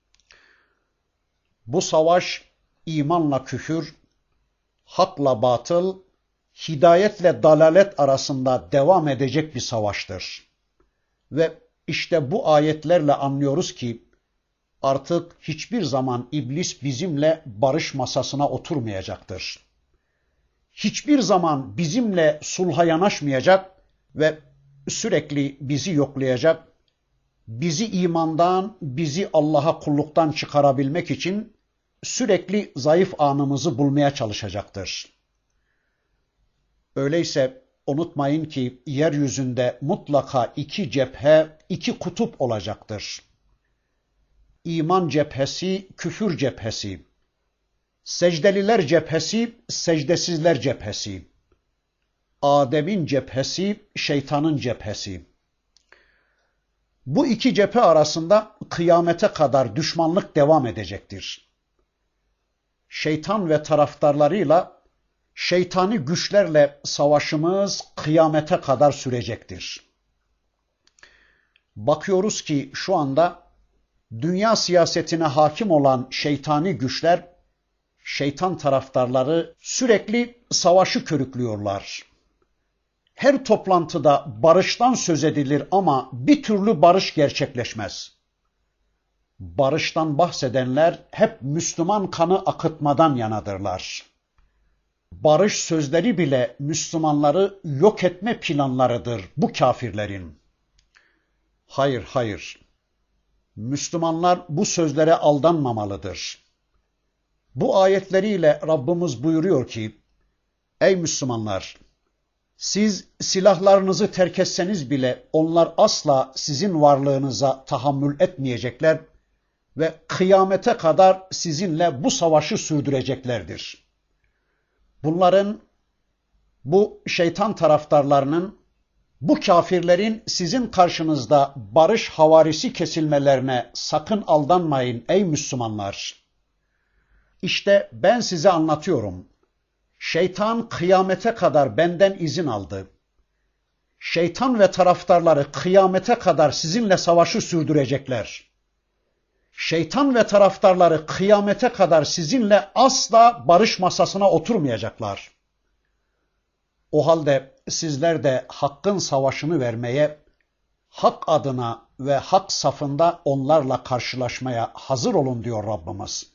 Bu savaş imanla küfür, hakla batıl, hidayetle dalalet arasında devam edecek bir savaştır. Ve işte bu ayetlerle anlıyoruz ki artık hiçbir zaman iblis bizimle barış masasına oturmayacaktır. Hiçbir zaman bizimle sulha yanaşmayacak ve sürekli bizi yoklayacak, bizi imandan, bizi Allah'a kulluktan çıkarabilmek için sürekli zayıf anımızı bulmaya çalışacaktır. Öyleyse unutmayın ki yeryüzünde mutlaka iki cephe, iki kutup olacaktır. İman cephesi, küfür cephesi. Secdeliler cephesi, secdesizler cephesi. Adem'in cephesi, şeytanın cephesi. Bu iki cephe arasında kıyamete kadar düşmanlık devam edecektir. Şeytan ve taraftarlarıyla, şeytani güçlerle savaşımız kıyamete kadar sürecektir. Bakıyoruz ki şu anda dünya siyasetine hakim olan şeytani güçler, şeytan taraftarları sürekli savaşı körüklüyorlar. Her toplantıda barıştan söz edilir ama bir türlü barış gerçekleşmez. Barıştan bahsedenler hep Müslüman kanı akıtmadan yanadırlar. Barış sözleri bile Müslümanları yok etme planlarıdır bu kafirlerin. Hayır, hayır. Müslümanlar bu sözlere aldanmamalıdır. Bu ayetleriyle Rabbimiz buyuruyor ki, ey Müslümanlar, siz silahlarınızı terk etseniz bile onlar asla sizin varlığınıza tahammül etmeyecekler ve kıyamete kadar sizinle bu savaşı sürdüreceklerdir. Bunların, bu şeytan taraftarlarının, bu kafirlerin sizin karşınızda barış havarisi kesilmelerine sakın aldanmayın ey Müslümanlar. İşte ben size anlatıyorum. Şeytan kıyamete kadar benden izin aldı. Şeytan ve taraftarları kıyamete kadar sizinle savaşı sürdürecekler. Şeytan ve taraftarları kıyamete kadar sizinle asla barış masasına oturmayacaklar. O halde sizler de hakkın savaşını vermeye, hak adına ve hak safında onlarla karşılaşmaya hazır olun diyor Rabbimiz.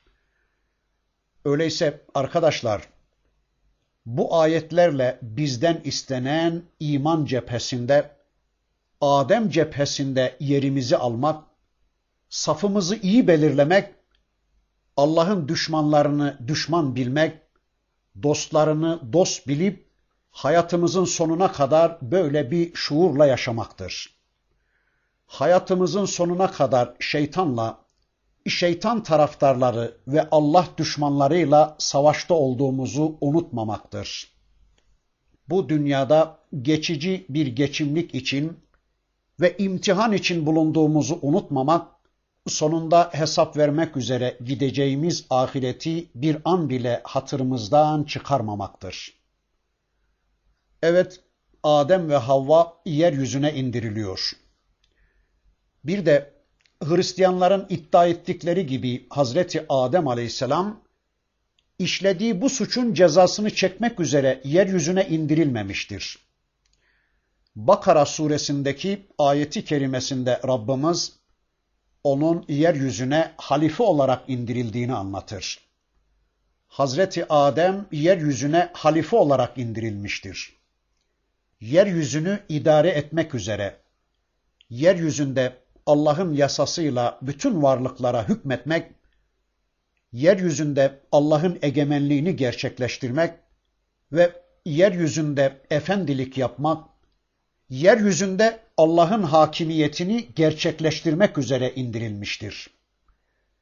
Öyleyse arkadaşlar, bu ayetlerle bizden istenen iman cephesinde, Adem cephesinde yerimizi almak, safımızı iyi belirlemek, Allah'ın düşmanlarını düşman bilmek, dostlarını dost bilip, hayatımızın sonuna kadar böyle bir şuurla yaşamaktır. Hayatımızın sonuna kadar şeytanla, şeytan taraftarları ve Allah düşmanlarıyla savaşta olduğumuzu unutmamaktır. Bu dünyada geçici bir geçimlik için ve imtihan için bulunduğumuzu unutmamak, sonunda hesap vermek üzere gideceğimiz ahireti bir an bile hatırımızdan çıkarmamaktır. Evet, Adem ve Havva yeryüzüne indiriliyor. Bir de Hristiyanların iddia ettikleri gibi Hazreti Adem Aleyhisselam işlediği bu suçun cezasını çekmek üzere yeryüzüne indirilmemiştir. Bakara suresindeki ayeti kerimesinde Rabbimiz onun yeryüzüne halife olarak indirildiğini anlatır. Hazreti Adem yeryüzüne halife olarak indirilmiştir. Yeryüzünü idare etmek üzere, yeryüzünde Allah'ın yasasıyla bütün varlıklara hükmetmek, yeryüzünde Allah'ın egemenliğini gerçekleştirmek ve yeryüzünde efendilik yapmak, yeryüzünde Allah'ın hakimiyetini gerçekleştirmek üzere indirilmiştir.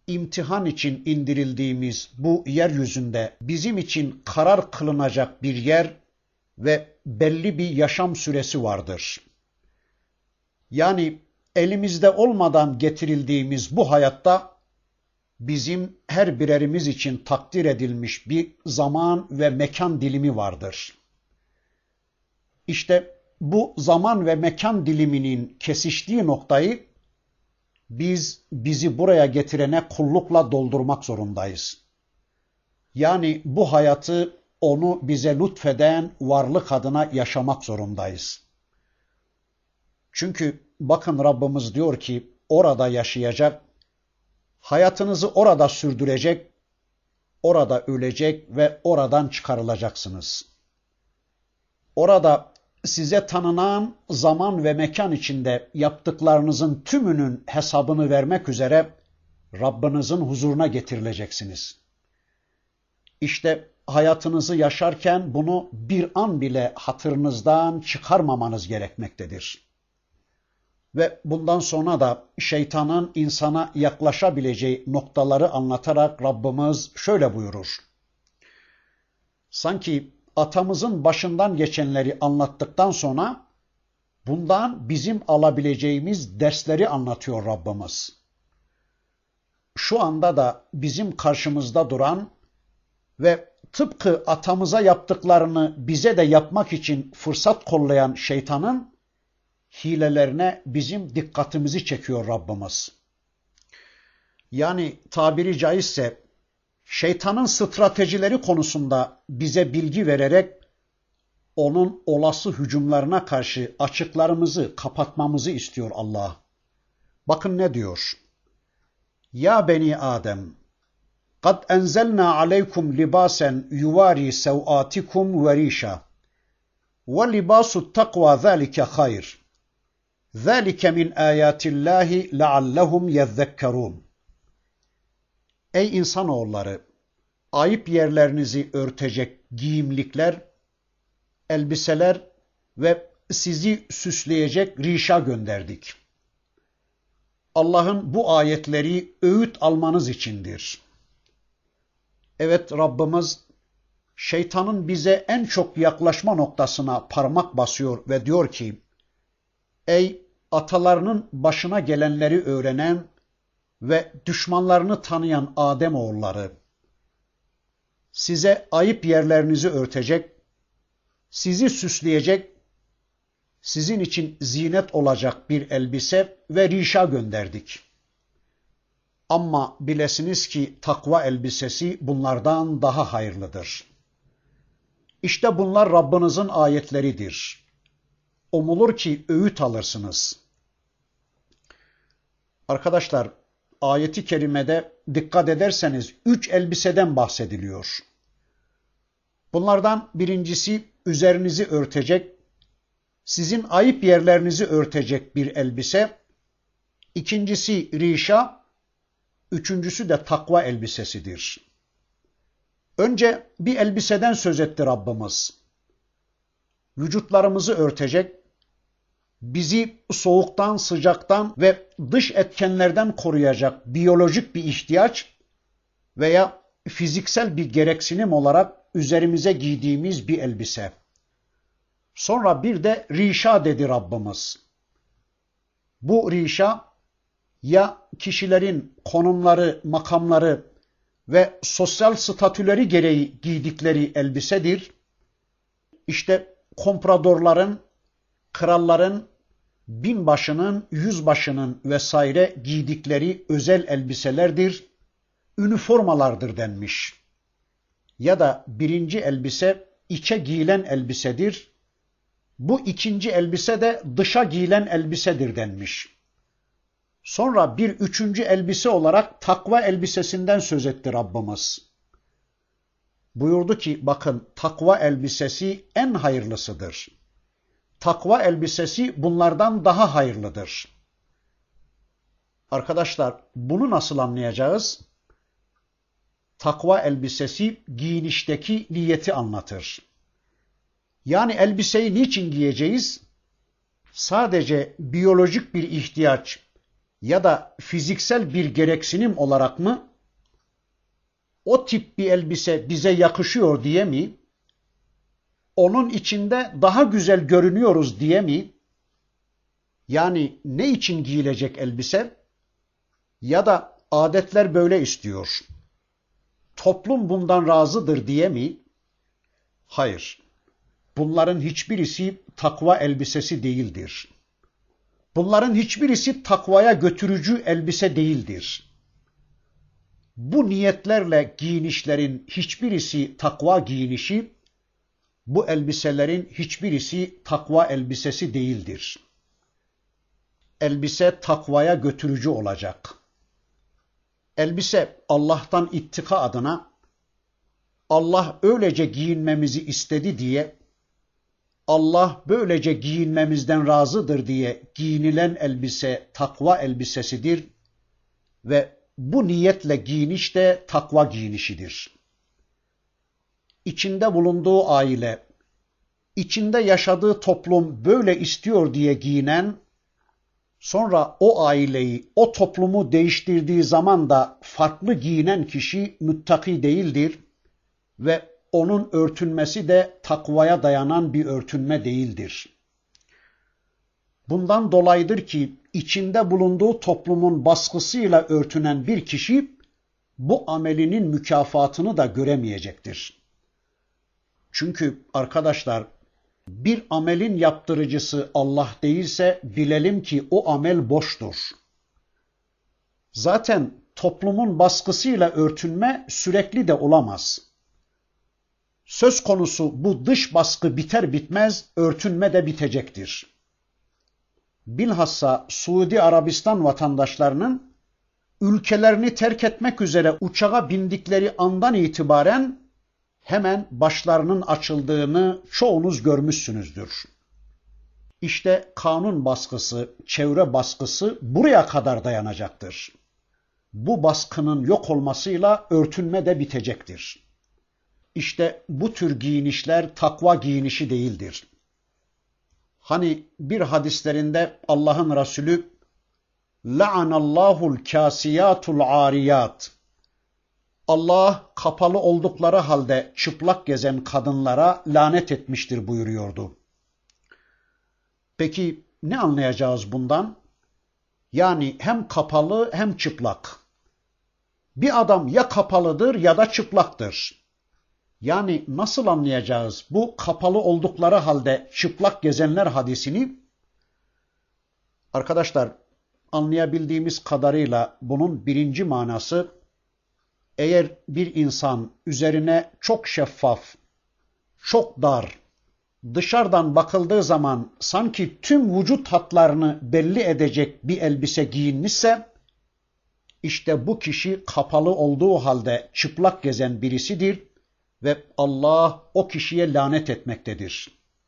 imtihan için indirildiğimiz bu yeryüzünde bizim için karar kılınacak bir yer ve belli bir yaşam süresi vardır. Yani elimizde olmadan getirildiğimiz bu hayatta bizim her birerimiz için takdir edilmiş bir zaman ve mekan dilimi vardır. İşte bu zaman ve mekan diliminin kesiştiği noktayı biz bizi buraya getirene kullukla doldurmak zorundayız. Yani bu hayatı onu bize lütfeden varlık adına yaşamak zorundayız. Çünkü bakın Rabbimiz diyor ki orada yaşayacak, hayatınızı orada sürdürecek, orada ölecek ve oradan çıkarılacaksınız. Orada size tanınan zaman ve mekan içinde yaptıklarınızın tümünün hesabını vermek üzere Rabbinizin huzuruna getirileceksiniz. İşte hayatınızı yaşarken bunu bir an bile hatırınızdan çıkarmamanız gerekmektedir. Ve bundan sonra da şeytanın insana yaklaşabileceği noktaları anlatarak Rabbimiz şöyle buyurur. Sanki atamızın başından geçenleri anlattıktan sonra bundan bizim alabileceğimiz dersleri anlatıyor Rabbimiz. Şu anda da bizim karşımızda duran ve tıpkı atamıza yaptıklarını bize de yapmak için fırsat kollayan şeytanın hilelerine bizim dikkatimizi çekiyor Rabbimiz. Yani tabiri caizse şeytanın stratejileri konusunda bize bilgi vererek onun olası hücumlarına karşı açıklarımızı kapatmamızı istiyor Allah. Bakın ne diyor? Ya beni Adem, kad enzelna aleykum libasen yuvari sevatikum ve rişa ve libasu takva zâlike hayr. Zâlike min âyâtillâhi leallehum yezzekkerûn. Ey insanoğulları, ayıp yerlerinizi örtecek giyimlikler, elbiseler ve sizi süsleyecek rişa gönderdik. Allah'ın bu ayetleri öğüt almanız içindir. Evet, Rabbimiz şeytanın bize en çok yaklaşma noktasına parmak basıyor ve diyor ki, ey atalarının başına gelenleri öğrenen ve düşmanlarını tanıyan Ademoğulları, size ayıp yerlerinizi örtecek, sizi süsleyecek, sizin için zinet olacak bir elbise ve rişa gönderdik. Ama bilesiniz ki takva elbisesi bunlardan daha hayırlıdır. İşte bunlar Rabbinizin ayetleridir. Umulur ki öğüt alırsınız. Arkadaşlar, ayeti kerimede dikkat ederseniz üç elbiseden bahsediliyor. Bunlardan birincisi üzerinizi örtecek, sizin ayıp yerlerinizi örtecek bir elbise. İkincisi rişa, üçüncüsü de takva elbisesidir. Önce bir elbiseden söz etti Rabbimiz. Vücutlarımızı örtecek, bizi soğuktan, sıcaktan ve dış etkenlerden koruyacak biyolojik bir ihtiyaç veya fiziksel bir gereksinim olarak üzerimize giydiğimiz bir elbise. Sonra bir de rişa dedi Rabbimiz. Bu rişa ya kişilerin konumları, makamları ve sosyal statüleri gereği giydikleri elbisedir. İşte kompradorların, kralların, binbaşının, yüzbaşının vesaire giydikleri özel elbiselerdir, üniformalardır denmiş. Ya da birinci elbise içe giyilen elbisedir, bu ikinci elbise de dışa giyilen elbisedir denmiş. Sonra bir üçüncü elbise olarak takva elbisesinden söz etti Rabbimiz. Buyurdu ki bakın takva elbisesi en hayırlısıdır. Takva elbisesi bunlardan daha hayırlıdır. Arkadaşlar bunu nasıl anlayacağız? Takva elbisesi giyinişteki niyeti anlatır. Yani elbiseyi niçin giyeceğiz? Sadece biyolojik bir ihtiyaç ya da fiziksel bir gereksinim olarak mı o tip bir elbise bize yakışıyor diye mi, onun içinde daha güzel görünüyoruz diye mi, yani ne için giyilecek elbise, ya da adetler böyle istiyor, toplum bundan razıdır diye mi? Hayır, bunların hiçbirisi takva elbisesi değildir. Bunların hiçbirisi takvaya götürücü elbise değildir. Bu niyetlerle giyinişlerin hiçbirisi takva giyinişi, bu elbiselerin hiçbirisi takva elbisesi değildir. Elbise takvaya götürücü olacak. Elbise Allah'tan ittika adına, Allah öylece giyinmemizi istedi diye, Allah böylece giyinmemizden razıdır diye giyinilen elbise takva elbisesidir ve bu niyetle giyiniş de takva giyinişidir. İçinde bulunduğu aile, içinde yaşadığı toplum böyle istiyor diye giyinen, sonra o aileyi, o toplumu değiştirdiği zaman da farklı giyinen kişi müttaki değildir ve onun örtünmesi de takvaya dayanan bir örtünme değildir. Bundan dolayıdır ki içinde bulunduğu toplumun baskısıyla örtünen bir kişi bu amelinin mükafatını da göremeyecektir. Çünkü arkadaşlar, bir amelin yaptırıcısı Allah değilse bilelim ki o amel boştur. Zaten toplumun baskısıyla örtünme sürekli de olamaz. Söz konusu bu dış baskı biter bitmez örtünme de bitecektir. Bilhassa Suudi Arabistan vatandaşlarının ülkelerini terk etmek üzere uçağa bindikleri andan itibaren hemen başlarının açıldığını çoğunuz görmüşsünüzdür. İşte kanun baskısı, çevre baskısı buraya kadar dayanacaktır. Bu baskının yok olmasıyla örtünme de bitecektir. İşte bu tür giyinişler takva giyinişi değildir. Hani bir hadislerinde Allah'ın Resulü "La'anallahu'l kâsiyatul âriyat" Allah kapalı oldukları halde çıplak gezen kadınlara lanet etmiştir buyuruyordu. Peki ne anlayacağız bundan? Yani hem kapalı hem çıplak. Bir adam ya kapalıdır ya da çıplaktır. Yani nasıl anlayacağız bu kapalı oldukları halde çıplak gezenler hadisini? Arkadaşlar, anlayabildiğimiz kadarıyla bunun birinci manası, eğer bir insan üzerine çok şeffaf, çok dar, dışarıdan bakıldığı zaman sanki tüm vücut hatlarını belli edecek bir elbise giyinmişse, işte bu kişi kapalı olduğu halde çıplak gezen birisidir ve Allah o kişiye lanet etmektedir.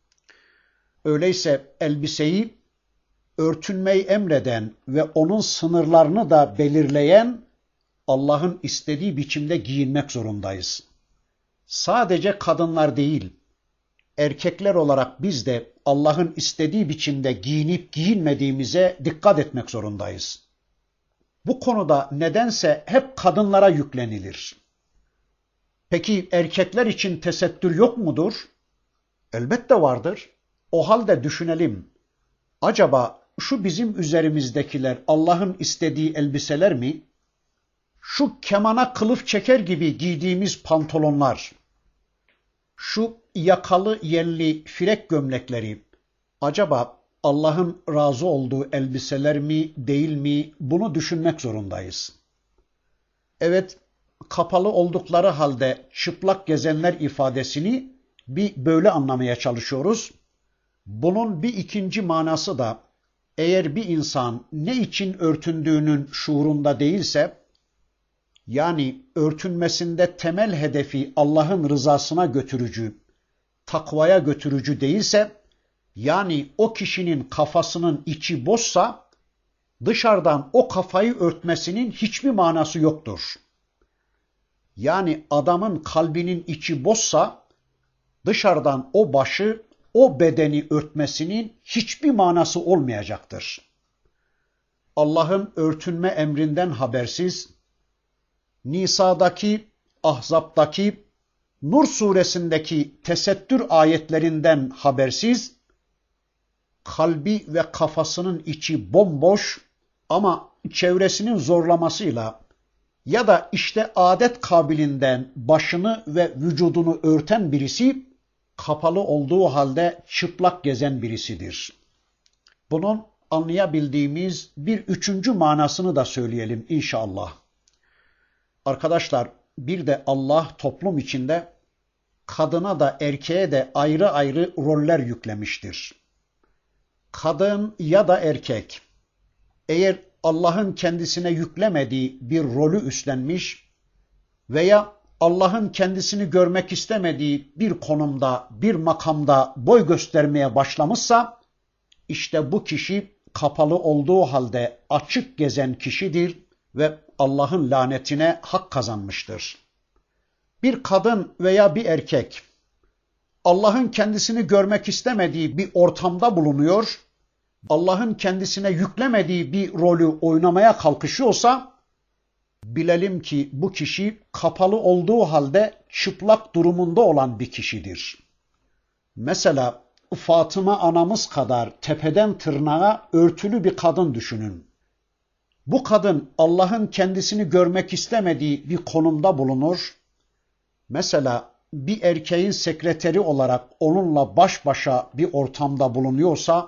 Öyleyse elbiseyi örtünmeyi emreden ve onun sınırlarını da belirleyen Allah'ın istediği biçimde giyinmek zorundayız. Sadece kadınlar değil, erkekler olarak biz de Allah'ın istediği biçimde giyinip giyinmediğimize dikkat etmek zorundayız. Bu konuda nedense hep kadınlara yüklenilir. Peki erkekler için tesettür yok mudur? Elbette vardır. O halde düşünelim. Acaba şu bizim üzerimizdekiler Allah'ın istediği elbiseler mi? Şu kemana kılıf çeker gibi giydiğimiz pantolonlar, şu yakalı yelli firek gömlekleri, acaba Allah'ın razı olduğu elbiseler mi, değil mi? Bunu düşünmek zorundayız. Evet, kapalı oldukları halde çıplak gezenler ifadesini bir böyle anlamaya çalışıyoruz. Bunun bir ikinci manası da, eğer bir insan ne için örtündüğünün şuurunda değilse, yani örtünmesinde temel hedefi Allah'ın rızasına götürücü, takvaya götürücü değilse, yani o kişinin kafasının içi boşsa, dışarıdan o kafayı örtmesinin hiçbir manası yoktur. Yani adamın kalbinin içi boşsa, dışarıdan o başı, o bedeni örtmesinin hiçbir manası olmayacaktır. Allah'ın örtünme emrinden habersiz, Nisa'daki, Ahzab'daki, Nur suresindeki tesettür ayetlerinden habersiz, kalbi ve kafasının içi bomboş ama çevresinin zorlamasıyla ya da işte adet kabilinden başını ve vücudunu örten birisi, kapalı olduğu halde çıplak gezen birisidir. Bunun anlayabildiğimiz bir üçüncü manasını da söyleyelim inşallah. Arkadaşlar, bir de Allah toplum içinde kadına da erkeğe de ayrı ayrı roller yüklemiştir. Kadın ya da erkek eğer Allah'ın kendisine yüklemediği bir rolü üstlenmiş veya Allah'ın kendisini görmek istemediği bir konumda, bir makamda boy göstermeye başlamışsa, işte bu kişi kapalı olduğu halde açık gezen kişidir ve Allah'ın lanetine hak kazanmıştır. Bir kadın veya bir erkek Allah'ın kendisini görmek istemediği bir ortamda bulunuyor, Allah'ın kendisine yüklemediği bir rolü oynamaya kalkışıyorsa, bilelim ki bu kişi kapalı olduğu halde çıplak durumunda olan bir kişidir. Mesela Fatıma anamız kadar tepeden tırnağa örtülü bir kadın düşünün. Bu kadın Allah'ın kendisini görmek istemediği bir konumda bulunur. Mesela bir erkeğin sekreteri olarak onunla baş başa bir ortamda bulunuyorsa,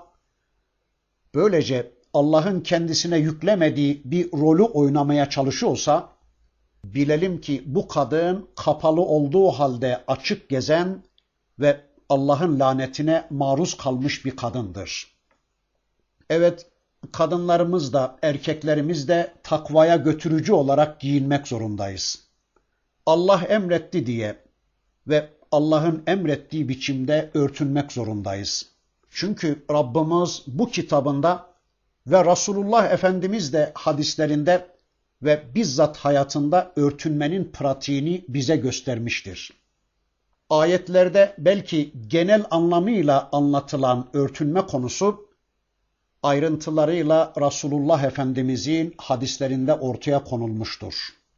böylece Allah'ın kendisine yüklemediği bir rolü oynamaya çalışıyorsa, bilelim ki bu kadın kapalı olduğu halde açık gezen ve Allah'ın lanetine maruz kalmış bir kadındır. Evet, kadınlarımız da erkeklerimiz de takvaya götürücü olarak giyinmek zorundayız. Allah emretti diye ve Allah'ın emrettiği biçimde örtünmek zorundayız. Çünkü Rabbimiz bu kitabında ve Resulullah Efendimiz de hadislerinde ve bizzat hayatında örtünmenin pratiğini bize göstermiştir. Ayetlerde belki genel anlamıyla anlatılan örtünme konusu, ayrıntılarıyla Resulullah Efendimizin hadislerinde ortaya konulmuştur.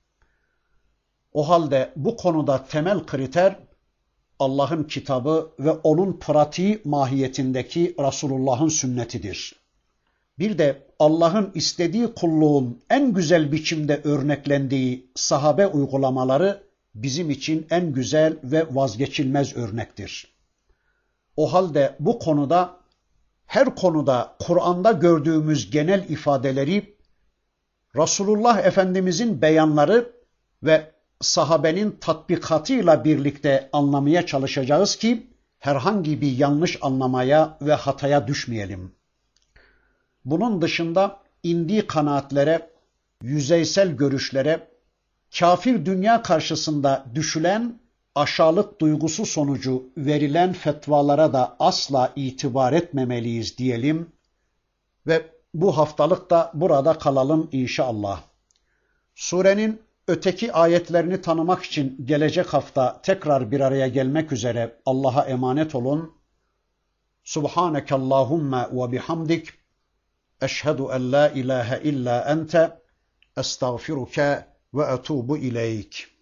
O halde bu konuda temel kriter, Allah'ın kitabı ve onun pratiği mahiyetindeki Resulullah'ın sünnetidir. Bir de Allah'ın istediği kulluğun en güzel biçimde örneklendiği sahabe uygulamaları bizim için en güzel ve vazgeçilmez örnektir. O halde bu konuda, her konuda Kur'an'da gördüğümüz genel ifadeleri, Resulullah Efendimizin beyanları ve sahabenin tatbikatıyla birlikte anlamaya çalışacağız ki herhangi bir yanlış anlamaya ve hataya düşmeyelim. Bunun dışında indiği kanaatlere, yüzeysel görüşlere, kafir dünya karşısında düşülen aşağılık duygusu sonucu verilen fetvalara da asla itibar etmemeliyiz diyelim ve bu haftalık da burada kalalım inşallah. Surenin öteki ayetlerini tanımak için gelecek hafta tekrar bir araya gelmek üzere Allah'a emanet olun. Subhaneke Allahumma ve bihamdik. Eşhedü en la ilahe illa ente. Estağfiruke ve etubu ileyk.